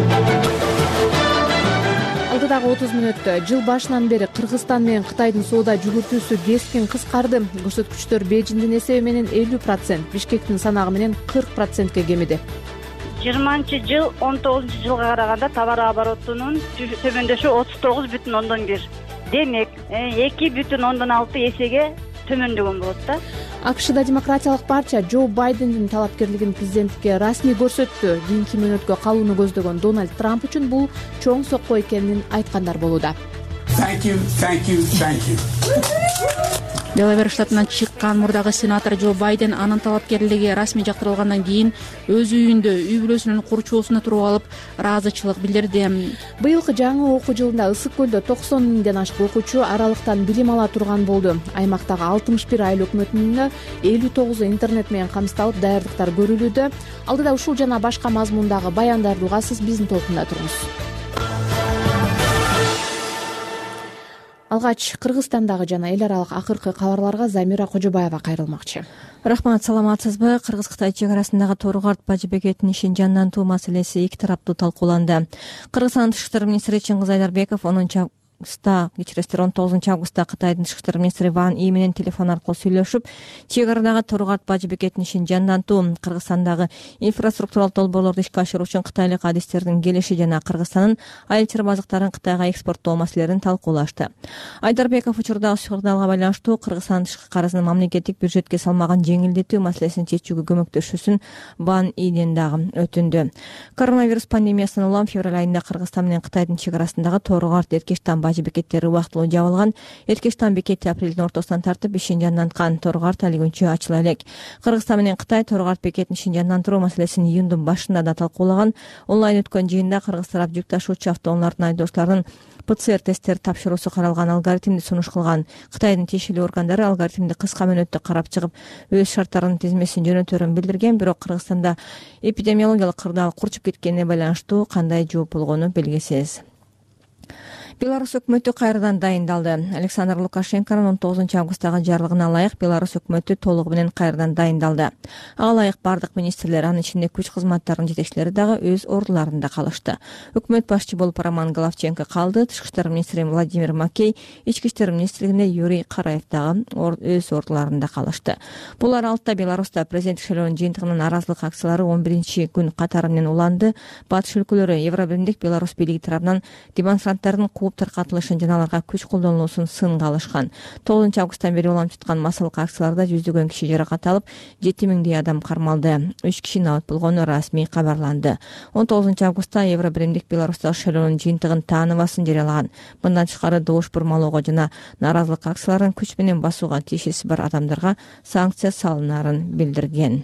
Алдыдагы отуз мүнөттө жыл башынан бери Кыргызстан менен Кытайдын соода жүгүртүүсү кескин кыскарды. Көрсөткүчтөр Бейжиңдин эсеби менен элүү процент, Бишкектин санагы менен кырк процентке кемиди. жыйырманчы жыл он тогузунчу жылга караганда товар оборотунун төмөндөшү отуз тогуз бүтүн ондон бир. Демек, эки бүтүн ондон алты эсеге төмөндөгөн болот да. АКШда демократиялык партия Джо Байдендин талапкерлигин президенттикке расмий көрсөттү. Кийинки мөөнөткө калууну көздөгөн Дональд Трамп үчүн бул чоң сокко экенин айткандар болууда. Делавер штатынан чыккан мурдагы сенатор Джо Байден анын талапкерлиги расмий жактырылгандан кийин өз үйүндө үй бүлөсүнүн курчоосуна туруп алып ыраазычылык билдирди. Быйылкы жаңы окуу жылында Ысык көлдө токсон миңден ашык окуучу аралыктан билим ала турган болду. Аймактагы алтымыш бир айыл өкмөтүнүн элүү тогузу интернет менен камсыздалып даярдыктар көрүлүүдө. Алдыда ушул жана башка мазмундагы баяндарды угасыз, биздин толкунда туруңуз. Алгач Кыргызстандагы жана эл аралык акыркы кабарларга Замира Кожобаева кайрылмакчы. Рахмат, саламатсызбы? Кыргыз-Кытай чек арасындагы Тору-Карт бажы бекетинин ишин жандантуу маселеси эки тараптуу талкууланды. Кыргызстандын тышкы иштер министри Чыңгыз Айдарбеков онунчу кечиресиздер он тогузунчу августта Кытайдын тышкы иштер министри Ван И менен телефон аркылуу сүйлөшүп, чек арадагы Тору-Карт бажы бекетинин ишин жандантуу, Кыргызстандагы инфраструктуралык долбоорлорду ишке ашыруу үчүн кытайлык адистердин келиши жана Кыргызстандын айыл чарбазыктарын Кытайга экспорттоо маселелерин талкуулашты. Айдарбеков учурдагы сыгырдаалга байланыштуу Кыргызстандын тышкы карызын мамлекеттик бюджетке салмаган жеңилдетүү маселесин чечүүгө көмөктөшүүсүн Ван Иден дагы өтүндү. Коронавирус пандемиясынан улам февраль айында Кыргызстан менен Кытайдын чек арасындагы Тору-Карт Эркештан бажы бекеттери убактылуу жабылган. Эркештан бекети апрелдин ортосунан тартып ишин жанданткан. Тору-Карт али күнчө ачыла элек. Кыргызстан менен Кытай Тору-Карт бекетинин ишин жандандыруу маселесин июндун башында да талкуулаган. Онлайн өткөн жыйында Кыргыз тарап жүк ташуучу автоунаалардын айдоочуларынын ПЦР тесттер тапшыруусу каралган алгоритмди сунуш кылган. Кытайдын тиешелүү органдары алгоритмди кыска мөөнөттө карап чыгып, өз шарттарынын тизмесин жөнөтөрүн билдирген, бирок Кыргызстанда эпидемиологиялык кырдаал курчуп кеткенине байланыштуу кандай жооп болгону белгисиз. Беларусь өкмөтү кайрадан дайындалды. Александр Лукашенконун он тогузунчу августтагы жарлыгына ылайык Беларусь өкмөтү толугу менен кайрадан дайындалды. Ага ылайык бардык министрлер, анын ичинде күч кызматтарынын жетекчилери дагы өз ордуларында калышты. Өкмөт башчы болуп Роман Головченко калды. Тышкы иштер министри Владимир Макей, ички иштер министрлигинде Юрий Караев дагы өз ордуларында калышты. Бул аралыкта Беларуста президенттик шайлоонун жыйынтыгынын наразылык акциялары он биринчи күн катары менен уланды. Батыш өлкөлөрү Евробиримдик Беларусь бийлиги тарабынан демонстранттардын кууп таркатылышын жана аларга күч колдонулуусун сынга алышкан. тогузунчу августтан бери уланып жаткан массалык акцияларда жүздөгөн киши жаракат алып, жети миңдей адам кармалды. үч киши абат болгону расмий кабарланды. он тогузунчу августта Евробиримдик Беларустагы шайлоонун жыйынтыгын тааныбасын жарыялаган. Мындан тышкары добуш бурмалоого жана наразылык акцияларын күч менен басууга тиешеси бар адамдарга санкция салынаарын билдирген.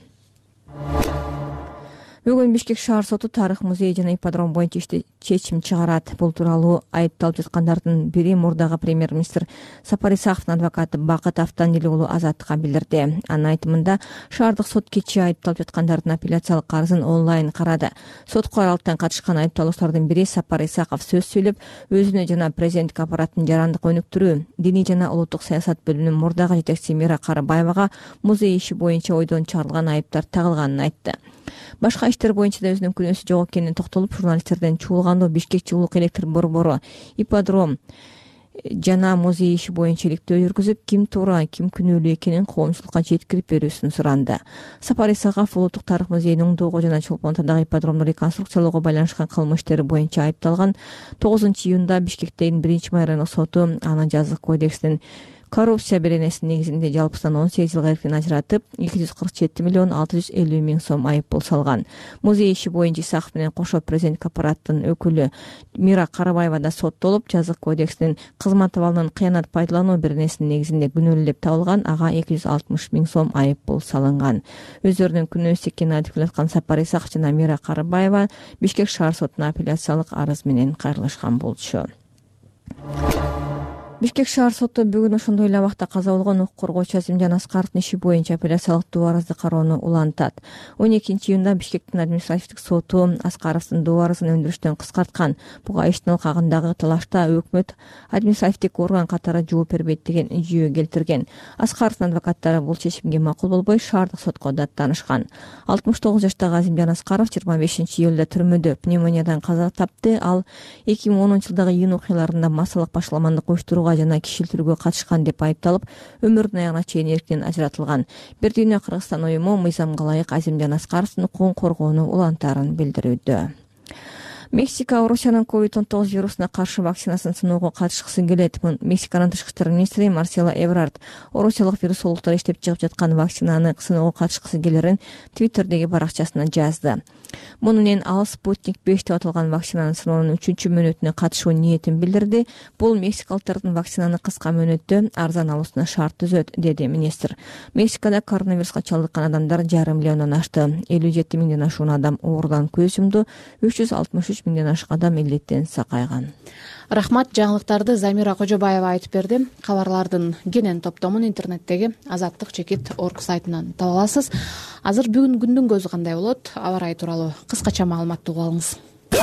Бүгүн Бишкек шаар соту тарых музей жана ипподром боюнча чечим чыгарат. Бул тууралуу айыпталып жаткандардын бири мурдагы премьер-министр Сапар Исаковдун адвокаты Бакыт Автандил уулу Азаттыкка билдирди. Анын айтымында шаардык сот кечээ айыпталып жаткандардын апелляциялык арызын онлайн карады. Сотко аралыктан катышкан айыпталуучулардын бири Сапар Исаков сөз сүйлөп, өзүнө жана президенттик аппараттын жарандык өнүктүрүү, диний жана улуттук саясат бөлүмүнүн мурдагы жетекчиси Мира Карыбаевага музей иши боюнча ойдон чыгарылган айыптар тагылганын айтты. Башка иштер боюнча да өзүнүн күнөөсү жок экенине токтолуп, журналисттерден чуулгандуу Бишкекчи улук электр борбору, ипподром жана музей иши боюнча иликтөө жүргүзүп, ким туура, ким күнөөлүү экенин коомчулукка жеткирип берүүсүн суранды. Сапар Исаков улуттук тарых музейинин оңдоого жана Чолпон Атадагы ипподромду реконструкциялоого байланышкан кылмыш иштери боюнча айыпталган. тогузунчу июнда Бишкектеги биринчи майрандык соту аны жазык кодекстин коррупция беренесинин негизинде жалпысынан он сегиз жылга эркин ажыратып эки жүз кырк жети миллион алты жүз элүү миң сом айып пул салган. Музей иши боюнча Исаков менен кошо президенттик аппараттын өкүлү Мира Карабаева да соттолуп, жазык кодексинин кызмат абалынан кыянат пайдалануу беренесинин негизинде күнөөлүү деп табылган, ага эки жүз алтымыш миң сом айып пул салынган. Өздөрүнүн күнөөсү экенин айтып келаткан Сапар Исаков жана Мира Карабаева Бишкек шаар сотуна апелляциялык арыз менен кайрылышкан болчу. Бишкек шаар соту бүгүн ошондой эле абакта каза болгон укук коргоочу Азимжан Аскаровдун иши боюнча апелляциялык доо арызды кароону улантат. он экинчи июнда Бишкектин административдик соту Аскаровдун доо арызын өндүрүштөн кыскарткан. Буга иштин алкагындагы талашта өкмөт административдик орган катары жооп бербейт деген жүйө келтирген. Аскаровдун адвокаттары бул чечимге макул болбой шаардык сотко даттанышкан. алтымыш тогуз жаштагы Азимжан Аскаров жыйырма бешинчи июлда түрмөдө пневмониядан каза тапты. Ал эки миң онунчу жылдагы июнь окуяларында массалык башаламандык уюштурууга жана кишилтүүгө катышкан деп айыпталып, өмүрүнүн аягына чейин эрктен ажыратылган. Бир дүйнө Кыргызстан уюму мыйзамга ылайык Азимжан Аскаровдун укугун коргоону улантаарын билдирүүдө. Мексика Орусиянын ковид он тогуз вирусуна каршы вакцинасын сыноого катышкысы келет. Мексиканын тышкы иштер министри Марсело Эбрард орусиялык вирусологдор иштеп чыгып жаткан вакцинаны сыноого катышкысы келерин Твиттердеги баракчасына жазды. Муну менен ал Спутник беш деп аталган вакцинанын сыноонун үчүнчү мөөнөтүнө катышуу ниетин билдирди. Бул мексикалыктардын вакцинаны кыска мөөнөттө арзан алуусуна шарт түзөт, деди министр. Мексикада коронавируска чалдыккан адамдар жарым миллиондон ашты. элүү жети миңден ашуун адам оорудан көз жумду. үч жүз алтымыш үч миңден ашык адам илдеттен сакайган. Рахмат, жаңылыктарды Замира Кожобаева айтып берди. Кабарлардын кенен топтомун интернеттеги азаттык чекит точка орг сайтынан таба аласыз. Азыр бүгүн күндүн көзү кандай болот? Аба ырайы тууралуу кыскача маалыматты угуп алыңыз.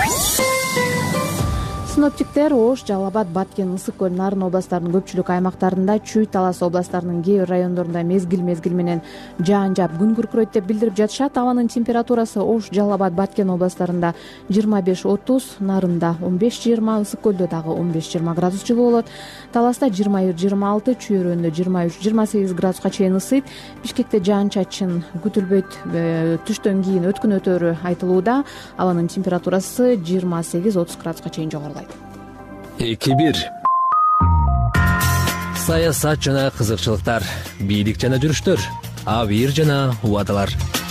Синоптиктер Ош, Жалал Абад, Баткен, Ысык көл, Нарын областарынын көпчүлүк аймактарында, Чүй, Талас областарынын кээ бир райондорунда мезгил-мезгил менен жаан жаап күн күркүрөйт деп билдирип жатышат. Абанын температурасы Ош, Жалал Абад, Баткен областарында жыйырма беш отуз, Нарында он беш жыйырма, Ысык көлдө дагы он беш жыйырма градус жылуу болот. Таласта жыйырма бир жыйырма алты, Чүй өрөөнүндө жыйырма үч жыйырма сегиз градуска чейин ысыйт. Бишкекте жаан-чачын күтүлбөйт, түштөн кийин өткүн өтөрү айтылууда. Абанын температурасы жыйырма сегиз отуз градуска чейин жогорулайт. эки бир саясат жана кызыкчылыктар, бийлик жана жүрүштөр, абийир жана убадалар.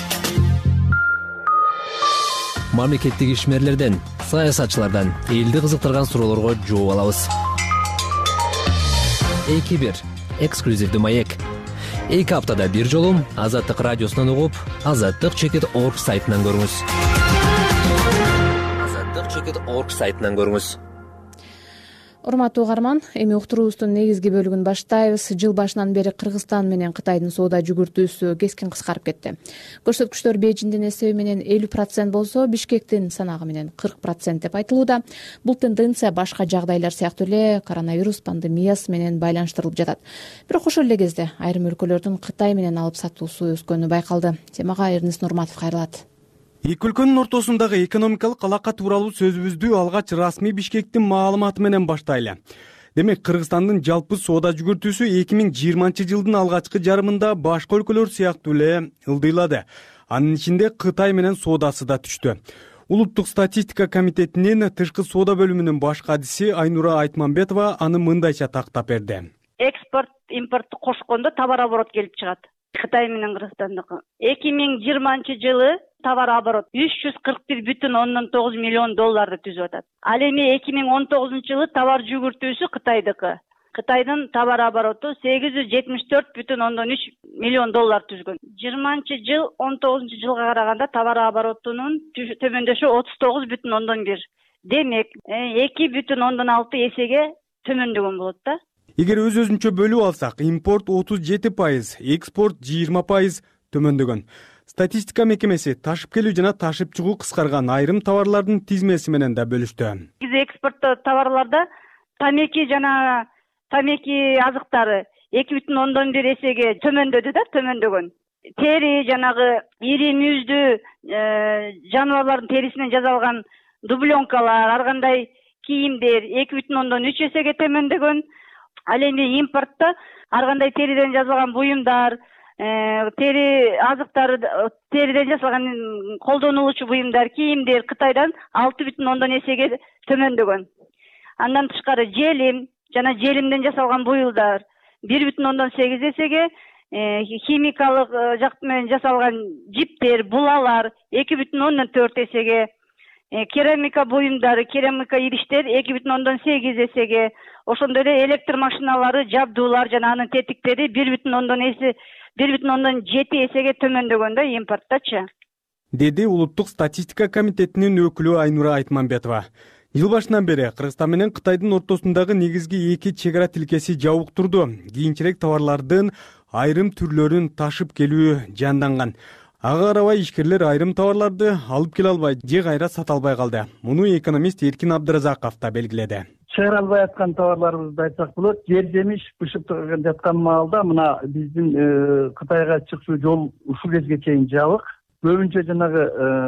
Мамлекеттик ишмерлерден, саясатчылардан элди кызыктырган суроолорго жооп алабыз. эки бир эксклюзивдүү маек. эки аптада бир жолу Азаттык радиосунан угуп, азаттык чекит точка орг сайтынан көрүңүз. азаттык чекит точка орг сайтынан көрүңүз. Урматтуу угарман, эми уктуруубуздун негизги бөлүгүн баштайбыз. Жыл башынан бери Кыргызстан менен Кытайдын соода жүгүртүүсү кескин кыскарып кетти. Көрсөткүчтөр Бейжиңдин эсеби менен элүү процент болсо, Бишкектин санагы менен кырк процент деп айтылууда. Бул тенденция башка жагдайлар сыяктуу эле коронавирус пандемиясы менен байланыштырылып жатат. Бирок ошол эле кезде айрым өлкөлөрдүн Кытай менен алып сатуусу өскөнү байкалды. Темага Эрнис Нурматов кайрылат. Эки өлкөнүн ортосундагы экономикалык алака тууралуу сөзүбүздү алгач расмий Бишкектин маалыматы менен баштайлы. Демек, Кыргызстандын жалпы соода жүгүртүүсү эки миң жыйырманчы жылдын алгачкы жарымында башка өлкөлөр сыяктуу эле ылдыйлады. Анын ичинде Кытай менен соодасы да түштү. Улуттук статистика комитетинин тышкы соода бөлүмүнүн баш кадиси Айнура Айтмамбетова аны мындайча тактап берди. Экспорт, импортты кошкондо товар оборот келип чыгат. Кытай менен Кыргызстандыкы эки миң жыйырманчы жылы товар оборот үч жүз кырк бир бүтүн ондон тогуз миллион долларды түзүп атат. Ал эми эки миң он тогузунчу жылы товар жүгүртүүсү Кытайдыкы. Кытайдын товар обороту сегиз жүз жетимиш төрт бүтүн ондон үч миллион доллар түзгөн. жыйырманчы жыл он тогузунчу жылга караганда товар оборотунун төмөндөшү отуз тогуз бүтүн ондон бир. Демек, эки бүтүн ондон алты эсеге төмөндөгөн болот да. Эгер өз-өзүнчө бөлүп алсак, импорт отуз жети пайыз, экспорт жыйырма пайыз төмөндөгөн. Статистика мекемеси ташып келүү жана ташып чыгуу кыскарган айрым товарлардын тизмеси менен да бөлүштү. Экспорттоо товарларда тамеки жана тамеки азыктары эки бүтүн ондон бир эсеге төмөндөдү да, төмөндөгөн. Тери жанагы ири мүйүздүү жаныбарлардын терисинен жасалган дубленкалар, ар кандай кийимдер эки бүтүн ондон үч эсеге төмөндөгөн. Ал эми импортто ар кандай териден жасалган буюмдар, тери азыктары, териден жасалган колдонулуучу буюмдар, кийимдер Кытайдан алты бүтүн ондон эсеге төмөндөгөн. Андан тышкары желим жана желимден жасалган буюлдар, бир бүтүн ондон сегиз эсеге, химикалык жак менен жасалган жиптер, булалар эки бүтүн ондон төрт эсеге, керамика буюмдары, керамика идиштер эки бүтүн ондон сегиз эсеге, ошондой эле электр машиналары, жабдуулар жана анын тетиктери бир бүтүн ондон эсе бир бүтүн ондон жети эсеге төмөндөгөн да импорттачы, деди Улуттук статистика комитетинин өкүлү Айнура Айтманбетова. Жыл башынан бери Кыргызстан менен Кытайдын ортосундагы негизги эки чек ара тилкеси жабык турду. Кийинчерээк товарлардын айрым түрлөрүн ташып келүү жанданган. Ага карабай ишкерлер айрым товарларды алып келе албай же кайра сата албай калды. Муну экономист Эркин Абдыразаков да белгиледи. Чыгара албай аткан товарларыбызды айтсак болот. Жер жемиш бышып жаткан маалда мына биздин Кытайга чыкчу жол ушул кезге чейин жабык. Көбүнчө жанагы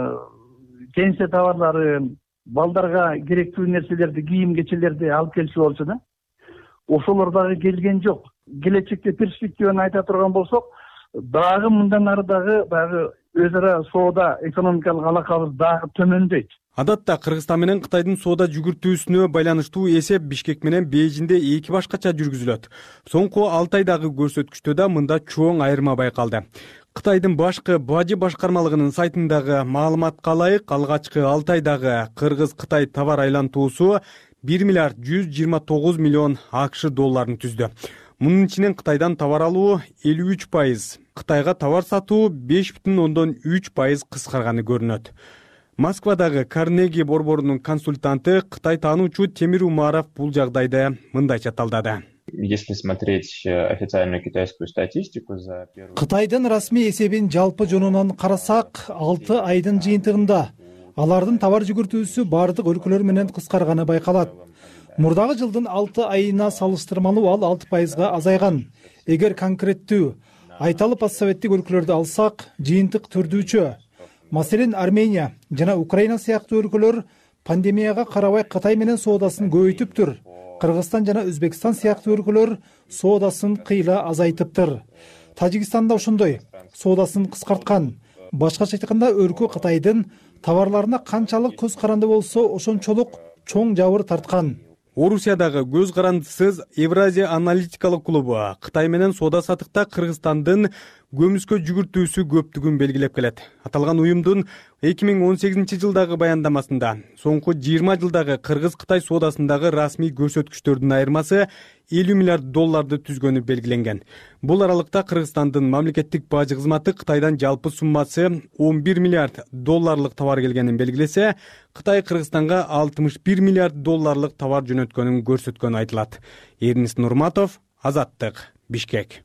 кеңсе товарлары, балдарга керектүү нерселерди, кийим кечелерди алып келчү болчу да. Ошолор дагы келген жок. Келечекте перспективаны айта турган болсок, дагы мындан ары дагы баягы өз ара соода экономикалык алакабыз дагы төмөндөйт. Адатта Кыргызстан менен Кытайдын соода жүгүртүүсүнө байланыштуу эсеп Бишкек менен Бейжиңде эки башкача жүргүзүлөт. Соңку алты айдагы көрсөткүчтө да мында чоң айырма байкалды. Кытайдын башкы бажы башкармалыгынын сайтындагы маалыматка ылайык, алгачкы алты айдагы Кыргыз-Кытай товар айлантуусу бир миллиард жүз жыйырма тогуз миллион АКШ долларын түздү. Мунун ичинен Кытайдан товар алуу элүү үч пайыз, Кытайга товар сатуу беш бүтүн ондон үч пайыз кыскарганы көрүнөт. Москвадагы Карнеги борборунун консультанты, Кытай таануучу Темир Умаров бул жагдайды мындайча талдады. Если смотреть официальную китайскую статистику за первый... Кытайдын расмий эсебин жалпы жонунан карасак, алты айдын жыйынтыгында алардын товар жүгүртүүсү бардык өлкөлөр менен кыскарганы байкалат. Мурдагы жылдын алты айына салыштырмалуу ал алты пайызга азайган. Эгер конкреттүү айталып постсоветтик өлкөлөрдү алсак, жыйынтык түрдүүчө. Маселен, Армения жана Украина сыяктуу өлкөлөр пандемияга карабай Кытай менен соодасын көбөйтүптүр. Кыргызстан жана Өзбекстан сыяктуу өлкөлөр соодасын кыйла азайтыптыр. Тажикстан да ошондой соодасын кыскарткан. Башкача айтканда, өлкө Кытайдын товарларына канчалык көз каранды болсо, ошончолук чоң жабыр тарткан. Орусиядагы көз карандысыз Евразия аналитикалык клубу Кытай менен соода сатыкта Кыргызстандын көмүскө жүгүртүүсү көптүгүн белгилеп келет. Аталган уюмдун эки миң он сегизинчи жылдагы баяндамасында соңку жыйырма жылдагы Кыргыз-Кытай соодасындагы расмий көрсөткүчтөрдүн айырмасы элүү миллиард долларды түзгөнү белгиленген. Бул аралыкта Кыргызстандын мамлекеттик бажы кызматы Кытайдан жалпы суммасы он бир миллиард долларлык товар келгенин белгилесе, Кытай Кыргызстанга алтымыш бир миллиард долларлык товар жөнөткөнүн көрсөткөнү айтылат. Эрнис Нурматов, Азаттык, Бишкек.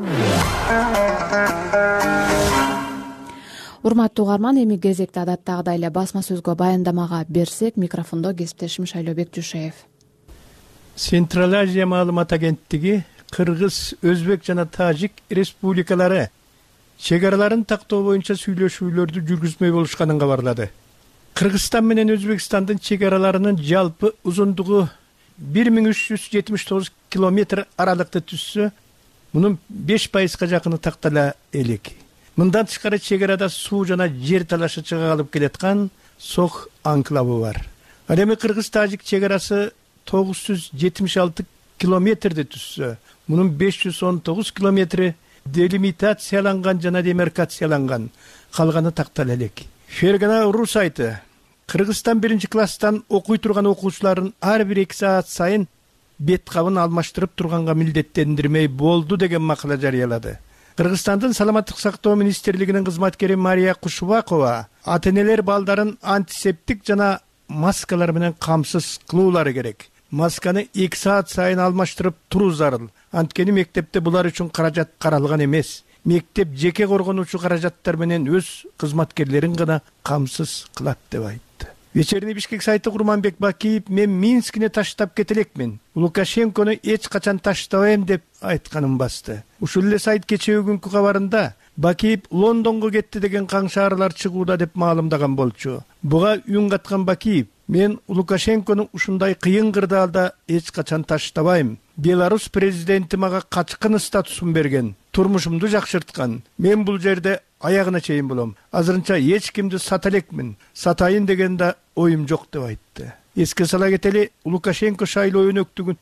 Урматтуу угарман, эми кезекте адаттагыдай эле басма сөзгө баяндамага берсек, микрофондо кесиптешим Шайлообек Жушеев. Централ Азия маалымат агенттиги Кыргыз, Өзбек жана Тажик республикалары чек араларын тактоо боюнча сүйлөшүүлөрдү жүргүзмөй болушканын кабарлады. Кыргызстан менен Өзбекстандын чек араларынын жалпы узундугу бир миң үч жүз жетимиш тогуз километр аралыкты түзсө, мунун беш пайызга жакыны тактала элек. Мындан тышкары чек арада суу жана жер талашычыга алып келаткан Сох анклавы бар. Ал эми Кыргыз-Тажик чек арасы тогуз жүз жетимиш алты километрди түзсө, мунун беш жүз он тогуз километри делимитацияланган жана демаркацияланган, калганы тактала элек. Фергана Ру сайты Кыргызстан биринчи класстан окуй турган окуучуларын ар бир эки саат сайын бет кабын алмаштырып турганга милдеттендирмей болду деген макала жарыялады. Кыргызстандын саламаттык сактоо министрлигинин кызматкери Мария Кушубакова ата-энелер балдарын антисептик жана маскалар менен камсыз кылуулары керек. Масканы эки саат сайын алмаштырып туруу зарыл. Анткени мектепте булар үчүн каражат каралган эмес. Мектеп жеке коргонуучу каражаттар менен өз кызматкерлерин гана камсыз кылат деп айтты. Вечерний Бишкек сайты Курманбек Бакиев мен Минскине таштап кетелекмин. Лукашенкону эч качан таштабайм деп айтканын басты. Ушул эле сайт кечээ күнкү кабарында Бакиев Лондонго кетти деген каңшаарлар чыгууда деп маалымдаган болчу. Буга үн каткан Бакиев: мен Лукашенкону ушундай кыйын кырдаалда эч качан таштабайм. Беларусь президенти мага качкын статусун берген, турмушумду жакшырткан. Мен бул жерде аягына чейин болом. Азырынча эч кимди сата элекмин. Сатайын деген да оюм жок деп айтты. Эске сала кетели, Лукашенко шайлоо өнөктүгүн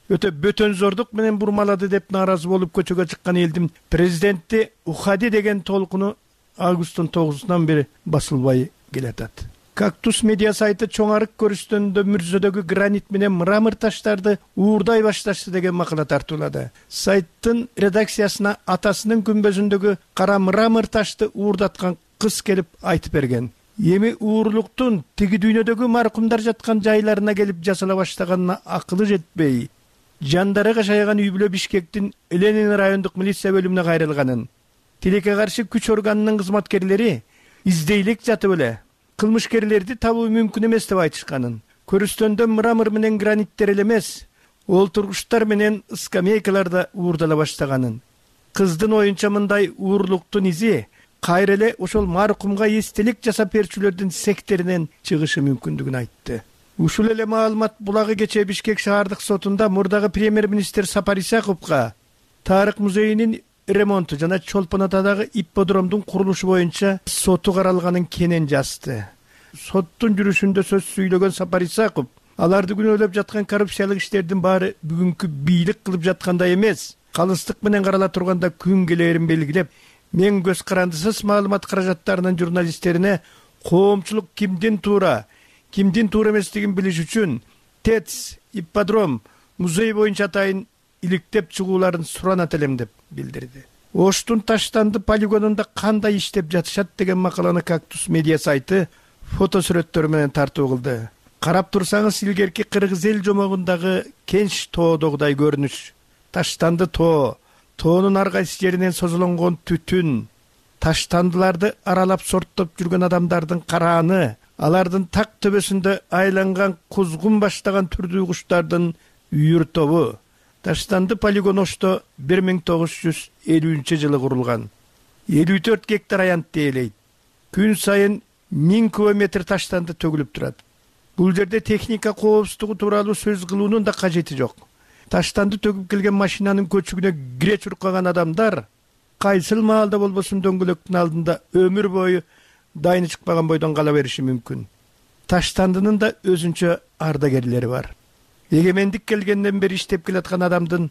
өтө бөтөнзордук менен бурмалады деп нааразы болуп көчөгө чыккан элдин президенти ухади деген толкуну августтун тогузунан бери басылбай келатат. Кактус медиа сайты чоң арык көрүстөнүндө мүрзөдөгү гранит менен мрамор таштарды уурдай башташты деген макала тартуулады. Сайттын редакциясына атасынын күмбөзүндөгү кара мрамор ташты уурдаткан кыз келип айтып берген. Эми уурлуктун тиги дүйнөдөгү маркумдар жаткан жайларына келип жасала баштаганына акылы жетпей, жандары кашайган үй бүлө Бишкектин Ленин райондук милиция бөлүмүнө кайрылганын, тилекке каршы күч органынын кызматкерлери издейлик жатып эле кылмышкерлерди табуу мүмкүн эмес деп айтышканын, көрүстөндө мрамор менен граниттер эле эмес, олтургучтар менен скамейкаларда уурдала баштаганын, кыздын оюнча мындай уурлуктун изи кайра эле ошол маркумга эстелик жасап берүүчүлөрдүн сектеринен чыгышы мүмкүндүгүн айтты. Ушул эле маалымат булагы кечээ Бишкек шаардык сотунда мурдагы премьер-министр Сапар Исаковго Тарых музейинин ремонту жана Чолпон Атадагы ипподромдун курулушу боюнча соту каралганын кенен жазды. Соттун жүрүшүндө сөз сүйлөгөн Сапар Исаков аларды күнөөлөп жаткан коррупциялык иштердин баары бүгүнкү бийлик кылып жаткандай эмес, калыстык менен карала турганда күн келээрин белгилеп, мен көз карандысыз маалымат каражаттарынын журналисттерине коомчулук кимдин туура, кимдин туура эместигин билиш үчүн ТЭЦ, ипподром, музей боюнча атайын иликтеп чыгууларын суранат элем деп билдирди. Оштун Таштанды полигонунда кандай иштеп жатышат деген макаланы Кактус медиа сайты фото сүрөттөрү менен тартуу кылды. Карап турсаңыз, илгерки кыргыз эл жомогундагы Кенч тоодогудай көрүнүш. Таштанды тоо, тоонун ар кайсы жеринен созулонгон түтүн, таштандыларды аралап сорттоп жүргөн адамдардын карааны, алардын так төбөсүндө айланган кузгун баштаган түрдүү куштардын үйүр тобу. Таштанды полигон Ошто бир миң тогуз жүз элүүнчү жылы курулган. элүү төрт гектар аянт ээлейт. Күн сайын миң километр таштанды төгүлүп турат. Бул жерде техника коопсуздугу тууралуу сөз кылуунун да кажети жок. Таштанды төгүп келген машинанын көчүгүнө кире чуркаган адамдар кайсыл маалда болбосун дөңгөлөктүн алдында өмүр бою дайыны чыкпаган бойдон кала бериши мүмкүн. Таштандынын да өзүнчө ардагерлери бар. Эгемендик келгенден бери иштеп келаткан адамдын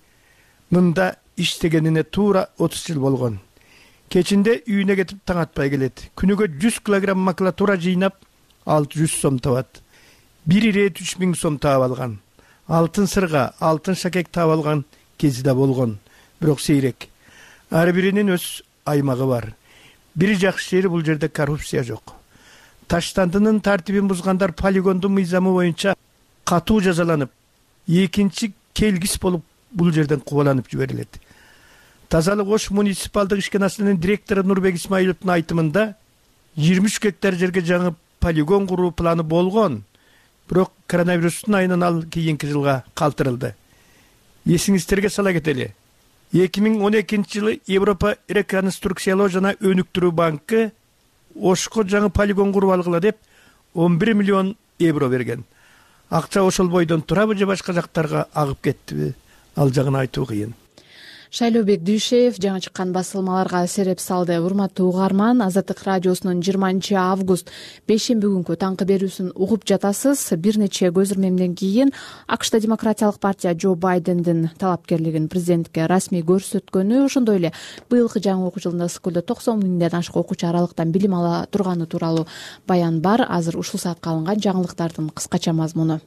мында иштегенине туура отуз жыл болгон. Кечинде үйүнө кетип таң атпай келет. Күнүгө жүз килограмм макулатура жыйнап алты жүз сом табат. Бир ирет үч миң сом таап алган. Алтын сырга, алтын шакек таап алган кези да болгон, бирок сейрек. Ар биринин өз аймагы бар. Бир жакшы жери бул жерде коррупция жок. Таштандынын тартибин бузгандар полигондун мыйзамы боюнча катуу жазаланып, экинчи келгис болуп бул жерден кубаланып жиберилет. Тазалык Ош муниципалдык ишканасынын директору Нурбек Исмаиловдун айтымында жыйырма үч гектар жерге жаңы полигон куруу планы болгон, бирок коронавирустун айынан ал кийинки жылга калтырылды. Эсиңиздерге сала кетели. эки миң он экинчи жылы Европа реконструкциялоо жана өнүктүрүү банкы Ошко жаңы полигон куруп алгыла деп он бир миллион евро берген. Акча ошол бойдон турабы же башка жактарга агып кеттиби? Ал жагын айтуу кыйын. Шайлообек Дүйшеев жаңы чыккан басылмаларга сереп салды. Урматтуу угарман, Азаттык радиосунун жыйырманчы август бейшемби күнкү таңкы берүүсүн угуп жатасыз. Бир нече көз ирмемден кийин АКШда Демократиялык партия Джо Байдендин талапкерлигин президентке расмий көрсөткөнү, ошондой эле быйылкы жаңы окуу жылында Скөлдө токсон миңден ашык окуучу аралыктан билим ала турганы тууралуу баян бар. Азыр ушул саатка алынган жаңылыктардын кыскача мазмуну.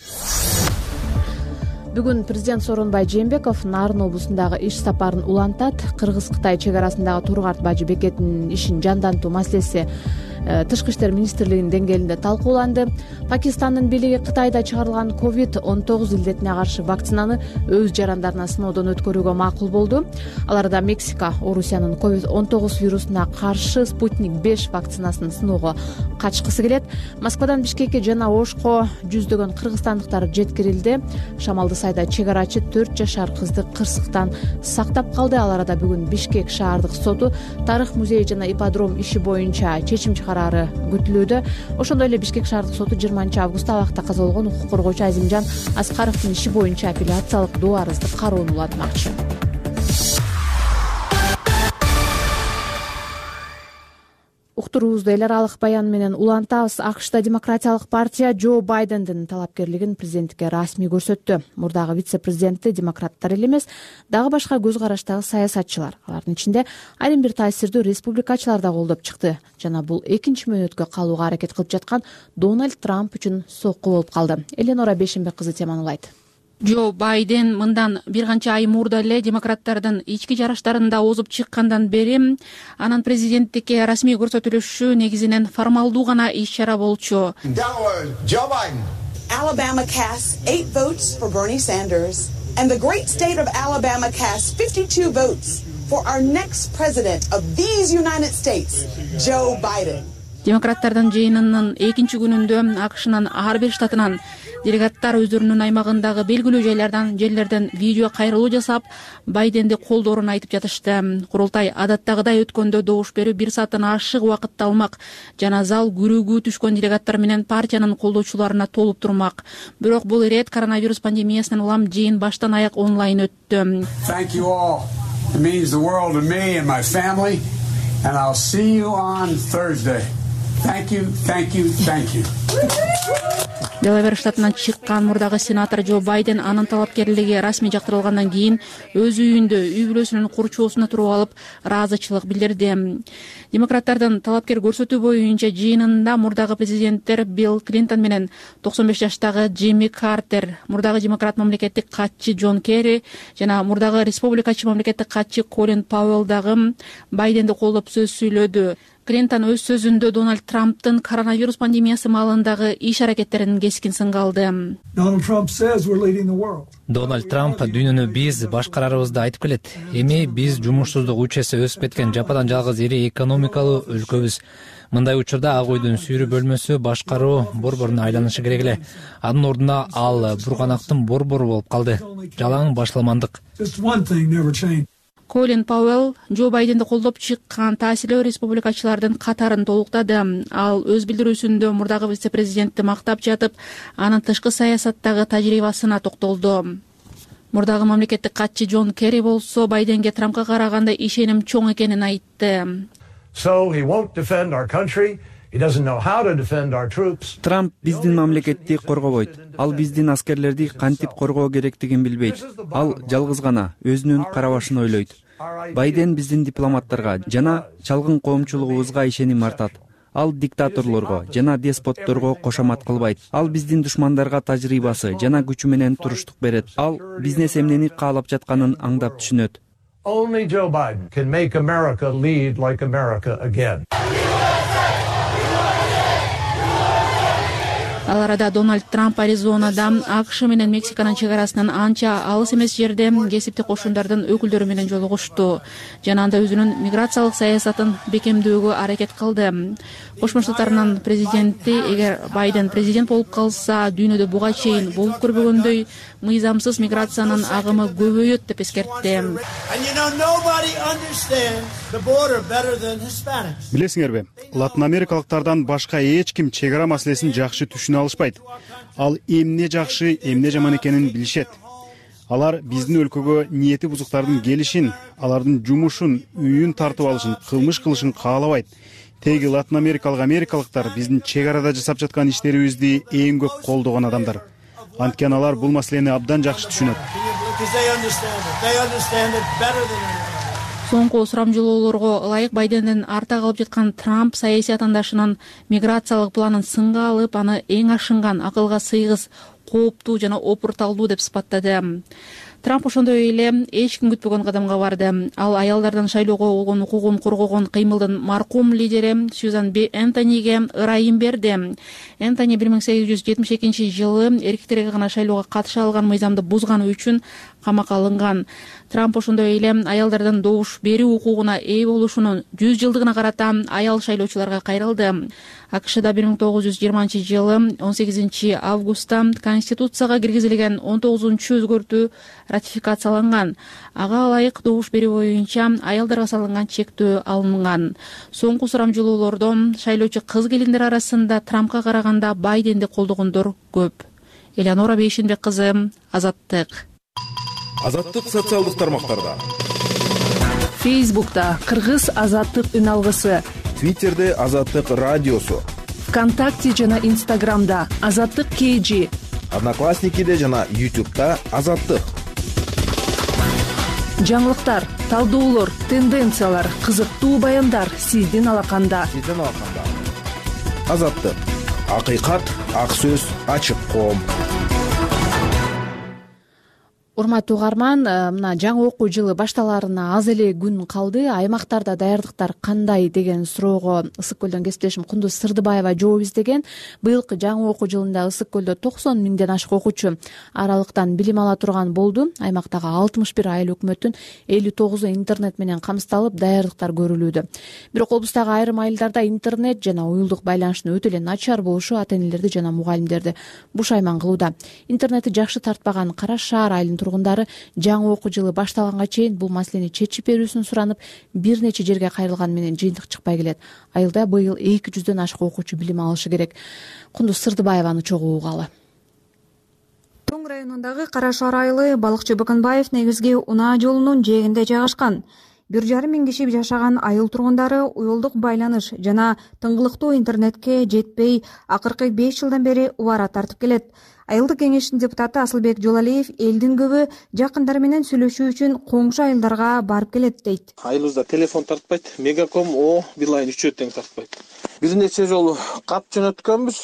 Бүгүн президент Сооронбай Жээнбеков Нарын облусундагы иш сапарын улантат. Кыргыз-Кытай чек арасындагы Тургат Бажы бекетинин ишин жандантуу маселеси Тышкы иштер министрлигинин деңгээлинде талкууланды. Пакистандын бийлиги Кытайда чыгарылган ковид он тогуз илдетине каршы вакцинаны өз жарандарына сыноодон өткөрүүгө макул болду. Аларда Мексика Орусиянын ковид он тогуз вирусуна каршы Спутник беш вакцинасын сыноого качкысы келет. Москвадан Бишкекке жана Ошко жүздөгөн кыргызстандыктар жеткирилди. Шамалды сайда чек арачы төрт жашар кызды кырсыктан сактап калды. Ал арада бүгүн Бишкек шаардык соту Тарых музей жана ипподром иши боюнча чечим карары күтүлүүдө. Ошондой эле Бишкек шаардык соту жыйырманчы августта абакта каза болгон укук коргоочу Азимжан Аскаровдун иши боюнча апелляциялык доо арызды кароону улантмакчы. уктуруубузду эл аралык баян менен улантабыз. АКШда Демократиялык партия Джо Байдендин талапкерлигин президенттикке расмий көрсөттү. Мурдагы вице-президенти демократтар эле эмес, дагы башка көз караштагы саясатчылар, алардын ичинде айрым бир таасирдүү республикачылар да колдоп чыкты жана бул экинчи мөөнөткө калууга аракет кылып жаткан Дональд Трамп үчүн сокку болуп калды. Эленора Бешенбек кызы теманы улайт. Джо Байден мындан бир канча ай мурда эле демократтардын ички жарыштарында озуп чыккандан бери анын президенттикке расмий көрсөтүлүшү негизинен формалдуу гана иш чара болчу. Joe Biden. Alabama cast eight votes for Bernie Sanders, and the great state of Alabama cast fifty-two votes for our next president of these United States, Joe Biden. Демократтардын жыйынынын экинчи күнүндө АКШнын ар бир штатынан делегаттар өздөрүнүн аймагындагы белгилүү жайлардан жерлерден видео кайрылуу жасап, Байденди колдоорун айтып жатышты. Курултай адаттагыдай өткөндө добуш берүү бир сааттан ашык убакытты алмак жана зал күрүүгү түшкөн делегаттар менен партиянын колдоочуларына толуп турмак. Бирок бул ирет коронавирус пандемиясынан улам жыйын баштан аяк онлайн өттү. Thank you all. It means the world to me and my family, and I'll see you on Thursday. Thank you, thank you, thank you. Делавер штатынан чыккан мурдагы сенатор Джо Байден анын талапкерлиги расмий жактырылгандан кийин өз үйүндө үй бүлөсүнүн курчоосуна туруп алып ыраазычылык билдирди. Демократтардын талапкер көрсөтүү боюнча жыйынында мурдагы президенттер Билл Клинтон менен токсон беш жаштагы Джимми Картер, мурдагы демократ мамлекеттик катчы Джон Керри жана мурдагы республикачы мамлекеттик катчы Колин Пауэлл дагы Байденди колдоп сөз сүйлөдү. Клинтон өз сөзүндө Дональд Трамптын коронавирус пандемиясы маалындагы иш аракеттерин кескин сынга алды. Дональд Трамп дүйнөнү биз башкарарыбызды айтып келет. Эми биз жумушсуздук үч эсе өсүп кеткен жападан жалгыз ири экономикалуу өлкөбүз. Мындай учурда ак үйдүн сүйрүү бөлмөсү башкаруу борборуна айланышы керек эле. Анын ордуна ал бурганактын борбору болуп калды. Жалаң башламандык. Колин Пауэлл Джо Байденди колдоп чыккан таасирлүү республикачылардын катарын толуктады. Ал өз билдирүүсүндө мурдагы вице-президентти мактап жатып, анын тышкы саясаттагы тажрыйбасына токтолду. Мурдагы мамлекеттик катчы Джон Керри болсо Байденге Трампка караганда ишеним чоң экенин айтты. So he won't defend our country. He doesn't know how to defend our troops. Трамп биздин мамлекетти коргобойт. Ал биздин аскерлерди кантип коргоо керектигин билбейт. Ал жалгыз гана өзүнүн карабашын ойлойт. Байден биздин дипломаттарга жана чалгын коомчулугубузга ишеним артат. Ал диктаторлорго жана деспотторго кошомат кылбайт. Ал биздин душмандарга тажрыйбасы жана күчү менен туруштук берет. Ал бизнес эмнени каалап жатканын аңдап түшүнөт. Only Joe Biden can make America lead like America again. Ал арада Дональд Трамп Аризонада АКШ менен Мексиканын чек арасынан анча алыс эмес жерде кесиптик кошундардын өкүлдөрү менен жолугушту жана анда өзүнүн миграциялык саясатын бекемдөөгө аракет кылды. Кошмо Штаттарынын президенти эгер Байден президент болуп калса, дүйнөдө буга чейин болуп көрбөгөндөй мыйзамсыз миграциянын агымы көбөйөт деп эскертти. Билесиңерби, Латын Америкалыктардан башка эч ким чек ара маселесин жакшы түшүнө алышпайт. Ал эмне жакшы, эмне жаман экенин билишет. Алар биздин өлкөгө ниети бузуктардын келишин, алардын жумушун, үйүн тартып алышын, кылмыш кылышын каалабайт. Теги Латын Америкалык америкалыктар биздин чек арада жасап жаткан иштерибизди эң көп колдогон адамдар. Анткени алар бул маселени абдан жакшы түшүнөт. Соңку сурамжылоолорго ылайык Байдендин арта калып жаткан Трамп саясий атаандашынын миграциялык планын сынга алып, аны эң ашынган, акылга сыйгыс, кооптуу жана опурталдуу деп сыпаттады. Трамп ошондой эле эч ким күтпөгөн кадамга барды. Ал аялдардан шайлоого болгон укугун коргогон кыймылдын маркум лидери Сьюзан Би Энтониге ырайым берди. Энтони бир миң сегиз жүз жетимиш экинчи жылы эркектерге гана шайлоого катыша алган мыйзамды бузганы үчүн камакка алынган. Трамп ошондой эле аялдардын добуш берүү укугуна ээ болушунун жүз жылдыгына карата аял шайлоочуларга кайрылды. АКШда бир миң тогуз жүз жыйырманчы жылы он сегизинчи августта Конституцияга киргизилген он тогузунчу өзгөртүү ратификацияланган. Ага ылайык добуш берүү боюнча аялдарга салынган чектөө алынган. Соңку сурамжылоолордо шайлоочу кыз келиндер арасында Трампка караганда Байденди колдогондор көп. Эленора Бейшенбек кызы, Азаттык. Азаттык социалдык тармактарда. Фейсбукта Кыргыз Азаттык үн алгысы, Твиттерде Азаттык радиосу, ВКонтакте жана Инстаграмда Азаттык кей жи, Одноклассникиде жана Ютубта Азаттык. Жаңылыктар, талдоолор, тенденциялар, кызыктуу баяндар сиздин алаканда. Сиздин алаканда. Азаттык. Акыйкат, ак сөз, ачык коом. Урматтуу угарман, мына жаңы окуу жылы башталарына аз эле күн калды. Аймактарда даярдыктар кандай деген суроого Ысык көлдөн кесиптешим Кундуз Сырдыбаева жооп издеген. Быйылкы жаңы окуу жылында Ысык көлдө токсон миңден ашык окуучу аралыктан билим ала турган болду. Аймактагы алтымыш бир айыл өкмөттүн элүү тогузу интернет менен камсыздалып, даярдыктар көрүлүүдө. Бирок облустагы айрым айылдарда интернет жана уюлдук байланыштын өтө эле начар болушу ата-энелерди жана мугалимдерди бушайман кылууда. Интернетти жакшы тартпаган Кара Шаар айылынын тургундары жаңы окуу жылы башталганга чейин бул маселени чечип берүүсүн суранып, бир нече жерге кайрылган менен жыйынтык чыкпай келет. Айылда быйыл эки жүздөн ашык окуучу билим алышы керек. Кундуз Сырдыбаеваны чогуу угалы. Тоң районундагы Кара Шаар айылы Балыкчы Бөкөнбаев негизги унаа жолунун жээгинде жайгашкан. бир жарым миң киши жашаган айыл тургундары уюлдук байланыш жана тыңгылыктуу интернетке жетпей, акыркы беш жылдан бери убара тартып келет. Айылдык кеңештин депутаты Асылбек Жолалиев элдин көбү жакындары менен сүйлөшүү үчүн коңшу айылдарга барып келет дейт. Айылыбызда телефон тартпайт, Мегаком, О, Билайн үчөө тең тартпайт. Бир нече жолу кат жөнөткөнбүз.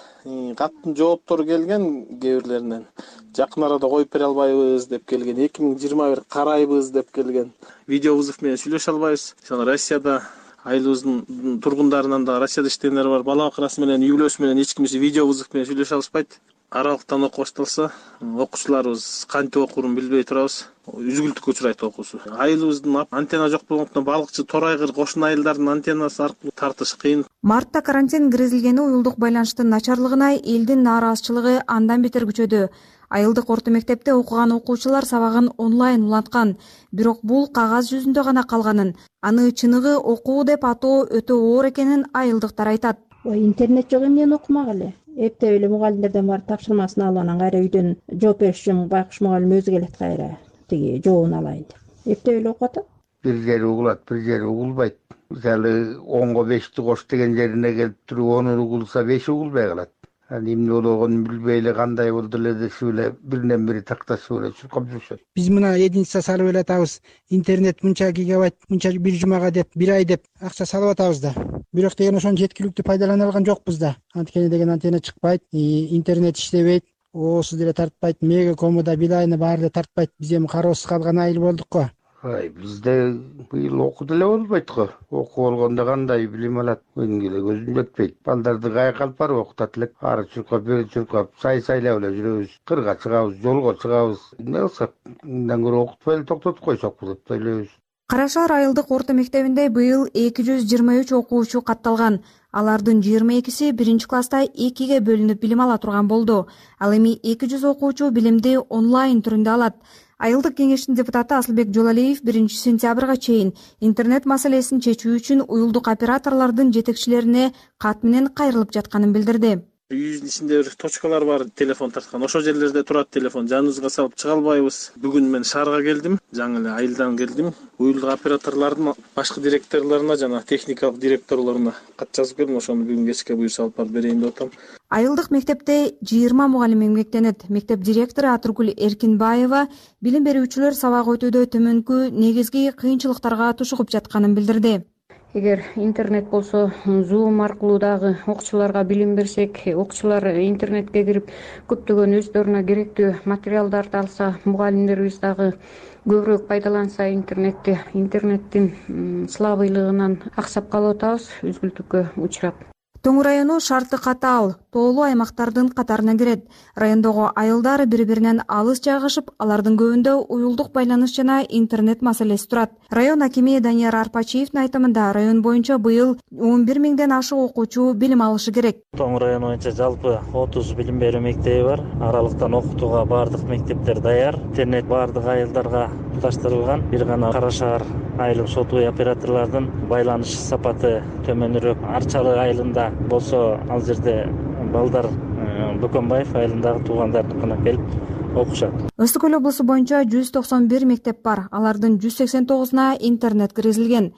Каттын жооптору келген кээ бирлеринен. Жакын арада коюп бере албайбыз деп келген. эки миң жыйырма бир карайбыз деп келген. Видео вызов менен сүйлөшө албайбыз. Жана Россияда айылыбыздын тургундарынан да Россияда иштегендер бар. Бала бакырасы менен, үй бүлөсү менен эч кимиси видео вызов менен сүйлөшө алышпайт. Аралыктан окуу башталса, окуучуларыбыз кантип окуурун билбей турабыз. Үзгүлтүккө учурайт окуусу. Айылыбыздын антенна жок болгондуктан балыкчы Торайгыр кошуна айылдардын антеннасы аркылуу тартыш кыйын. Мартта карантин киргизилгени уюлдук байланыштын начарлыгына элдин нааразычылыгы андан бетер күчөдү. Айылдык орто мектепте окуган окуучулар сабагын онлайн уланткан. Бирок бул кагаз жүзүндө гана калганын, аны чыныгы окуу деп атоо өтө оор экенин айылдыктар айтат. Интернет жок эмнени окумак эле. Эптеп эле мугалимдерден барып тапшырмасын алып, анан кайра үйдөн жооп бериш үчүн байкуш мугалим өзү келет кайра. Тиги жообун алайын деп. Эптеп эле окуп атат. Бир жери угулат, бир жери угулбайт. Мисалы онго бешти кош деген жерине келип туруп, onu угулса беши угулбай калат. Аны эмне болгонун билбей эле кандай болду эле дешип эле биринен бири такташып эле чуркап жүрүшөт. Биз мына единица салып эле атабыз. Интернет мынча гигабайт, мынча бир жумага деп, бир ай деп акча салып атабыз да. Бирок деген ошону жеткиликтүү пайдалана алган жокпуз да. Анткени деген антенна чыкпайт, интернет иштебейт, оосу деле тартпайт, Мегакому да, Билайны баары да тартпайт. Биз эми кароосуз калган айыл болдук го. Ай, бизде быйыл окуу деле болбойт го. Окуу болгондо кандай билим алат? Өнүгө эле көзүм жетпейт. Балдарды кайык алып барып окутат элек. Ары чуркап, бери чуркап, сай сайлап эле жүрөбүз. Кырга чыгабыз, жолго чыгабыз. Эмне кылсак, мындан көрө окутпай эле токтотуп койсокпу деп ойлойбуз. Кара Шаар айылдык орто мектебинде быйыл эки жүз жыйырма үч окуучу катталган. Алардын жыйырма экиси биринчи класста экиге бөлүнүп билим ала турган болду. Ал эми эки жүз окуучу билимди онлайн түрүндө алат. Айылдык кеңештин депутаты Асылбек Жолалиев биринчи сентябрга чейин интернет маселесин чечүү үчүн уюлдук операторлордун жетекчилерине кат менен кайрылып жатканын билдирди. Үйүбүздүн ичинде бир точкалар бар, телефон тарткан. Ошол жерлерде турат телефон. Жаныбызга салып чыга албайбыз. Бүгүн мен шаарга келдим, жаңы эле айылдан келдим. Уюлдук операторлордун башкы директорлоруна жана техникалык директорлоруна кат жазып келдим. Ошону бүгүн кечке буюрса алып барып берейин деп атам. Айылдык мектепте жыйырма мугалим эмгектенет. Мектеп директору Атыргүл Эркинбаева билим берүүчүлөр сабак өтүүдө төмөнкү негизги кыйынчылыктарга тушугуп жатканын билдирди. Эгер интернет болсо, Zoom аркылуу дагы окуучуларга билим берсек, окуучулар интернетке кирип көптөгөн өздөрүнө керектүү материалдарды алса, мугалимдерибиз дагы көбүрөөк пайдаланса интернетти, интернеттин слабыйлыгынан аксап калып атабыз, үзгүлтүккө учурап. Тоң району шарты катаал, тоолуу аймактардын катарына кирет. Райондогу айылдар бири-биринен алыс жайгашып, алардын көбүндө уюлдук байланыш жана интернет маселеси турат. Район акими Данияр Арпачиевдин айтымында район боюнча быйыл он бир миңден ашык окуучу билим алышы керек. Тоң району боюнча жалпы отуз билим берүү мектеби бар. Аралыктан окутууга бардык мектептер даяр. Интернет бардык айылдарга туташтырылган. Бир гана Кара Шаар айылым сотуй операторлордун байланыш сапаты төмөнүрөөк. Арчалы айылында болсо ал жерде балдар Бөкөнбаев айылындагы туугандарыныкына келип окушат. Ысык көл облусу боюнча жүз токсон бир мектеп бар. Алардын жүз сексен тогузуна интернет киргизилген.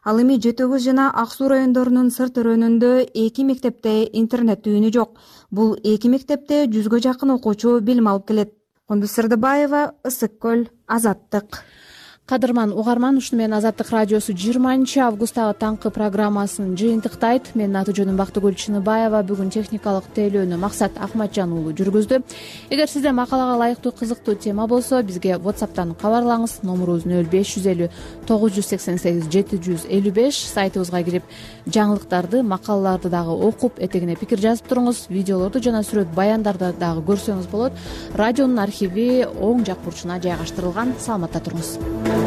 ал эми жети өгүз жана ак суу райондорунун сырт өрөөнүндө эки мектепте интернет түйүнү жок. Бул эки мектепте жүзгө жакын окуучу билим алып келет. Кундуз Сырдыбаева, Ысык көл, Азаттык. Кадырман угарман, ушуну менен Азаттык радиосу жыйырманчы августтагы таңкы программасын жыйынтыктайт. Менин аты жөнүм Бактыгүл Чыныбаева. Бүгүн техникалык тейлөөнү Максат Акматжан уулу жүргүздү. Эгер сизде макалага ылайыктуу кызыктуу тема болсо, бизге WhatsApp'тан кабарлаңыз. Номурубуз нөл беш жүз элүү тогуз жүз сексен сегиз жети жүз элүү беш. Сайтыбызга кирип, жаңылыктарды, макалаларды дагы окуп, этегине пикир жазып туруңуз. Видеолорду жана сүрөт баяндарды дагы көрсөңүз болот. Радионун архиви оң жак бурчуна жайгаштырылган. Саламатта туруңуз.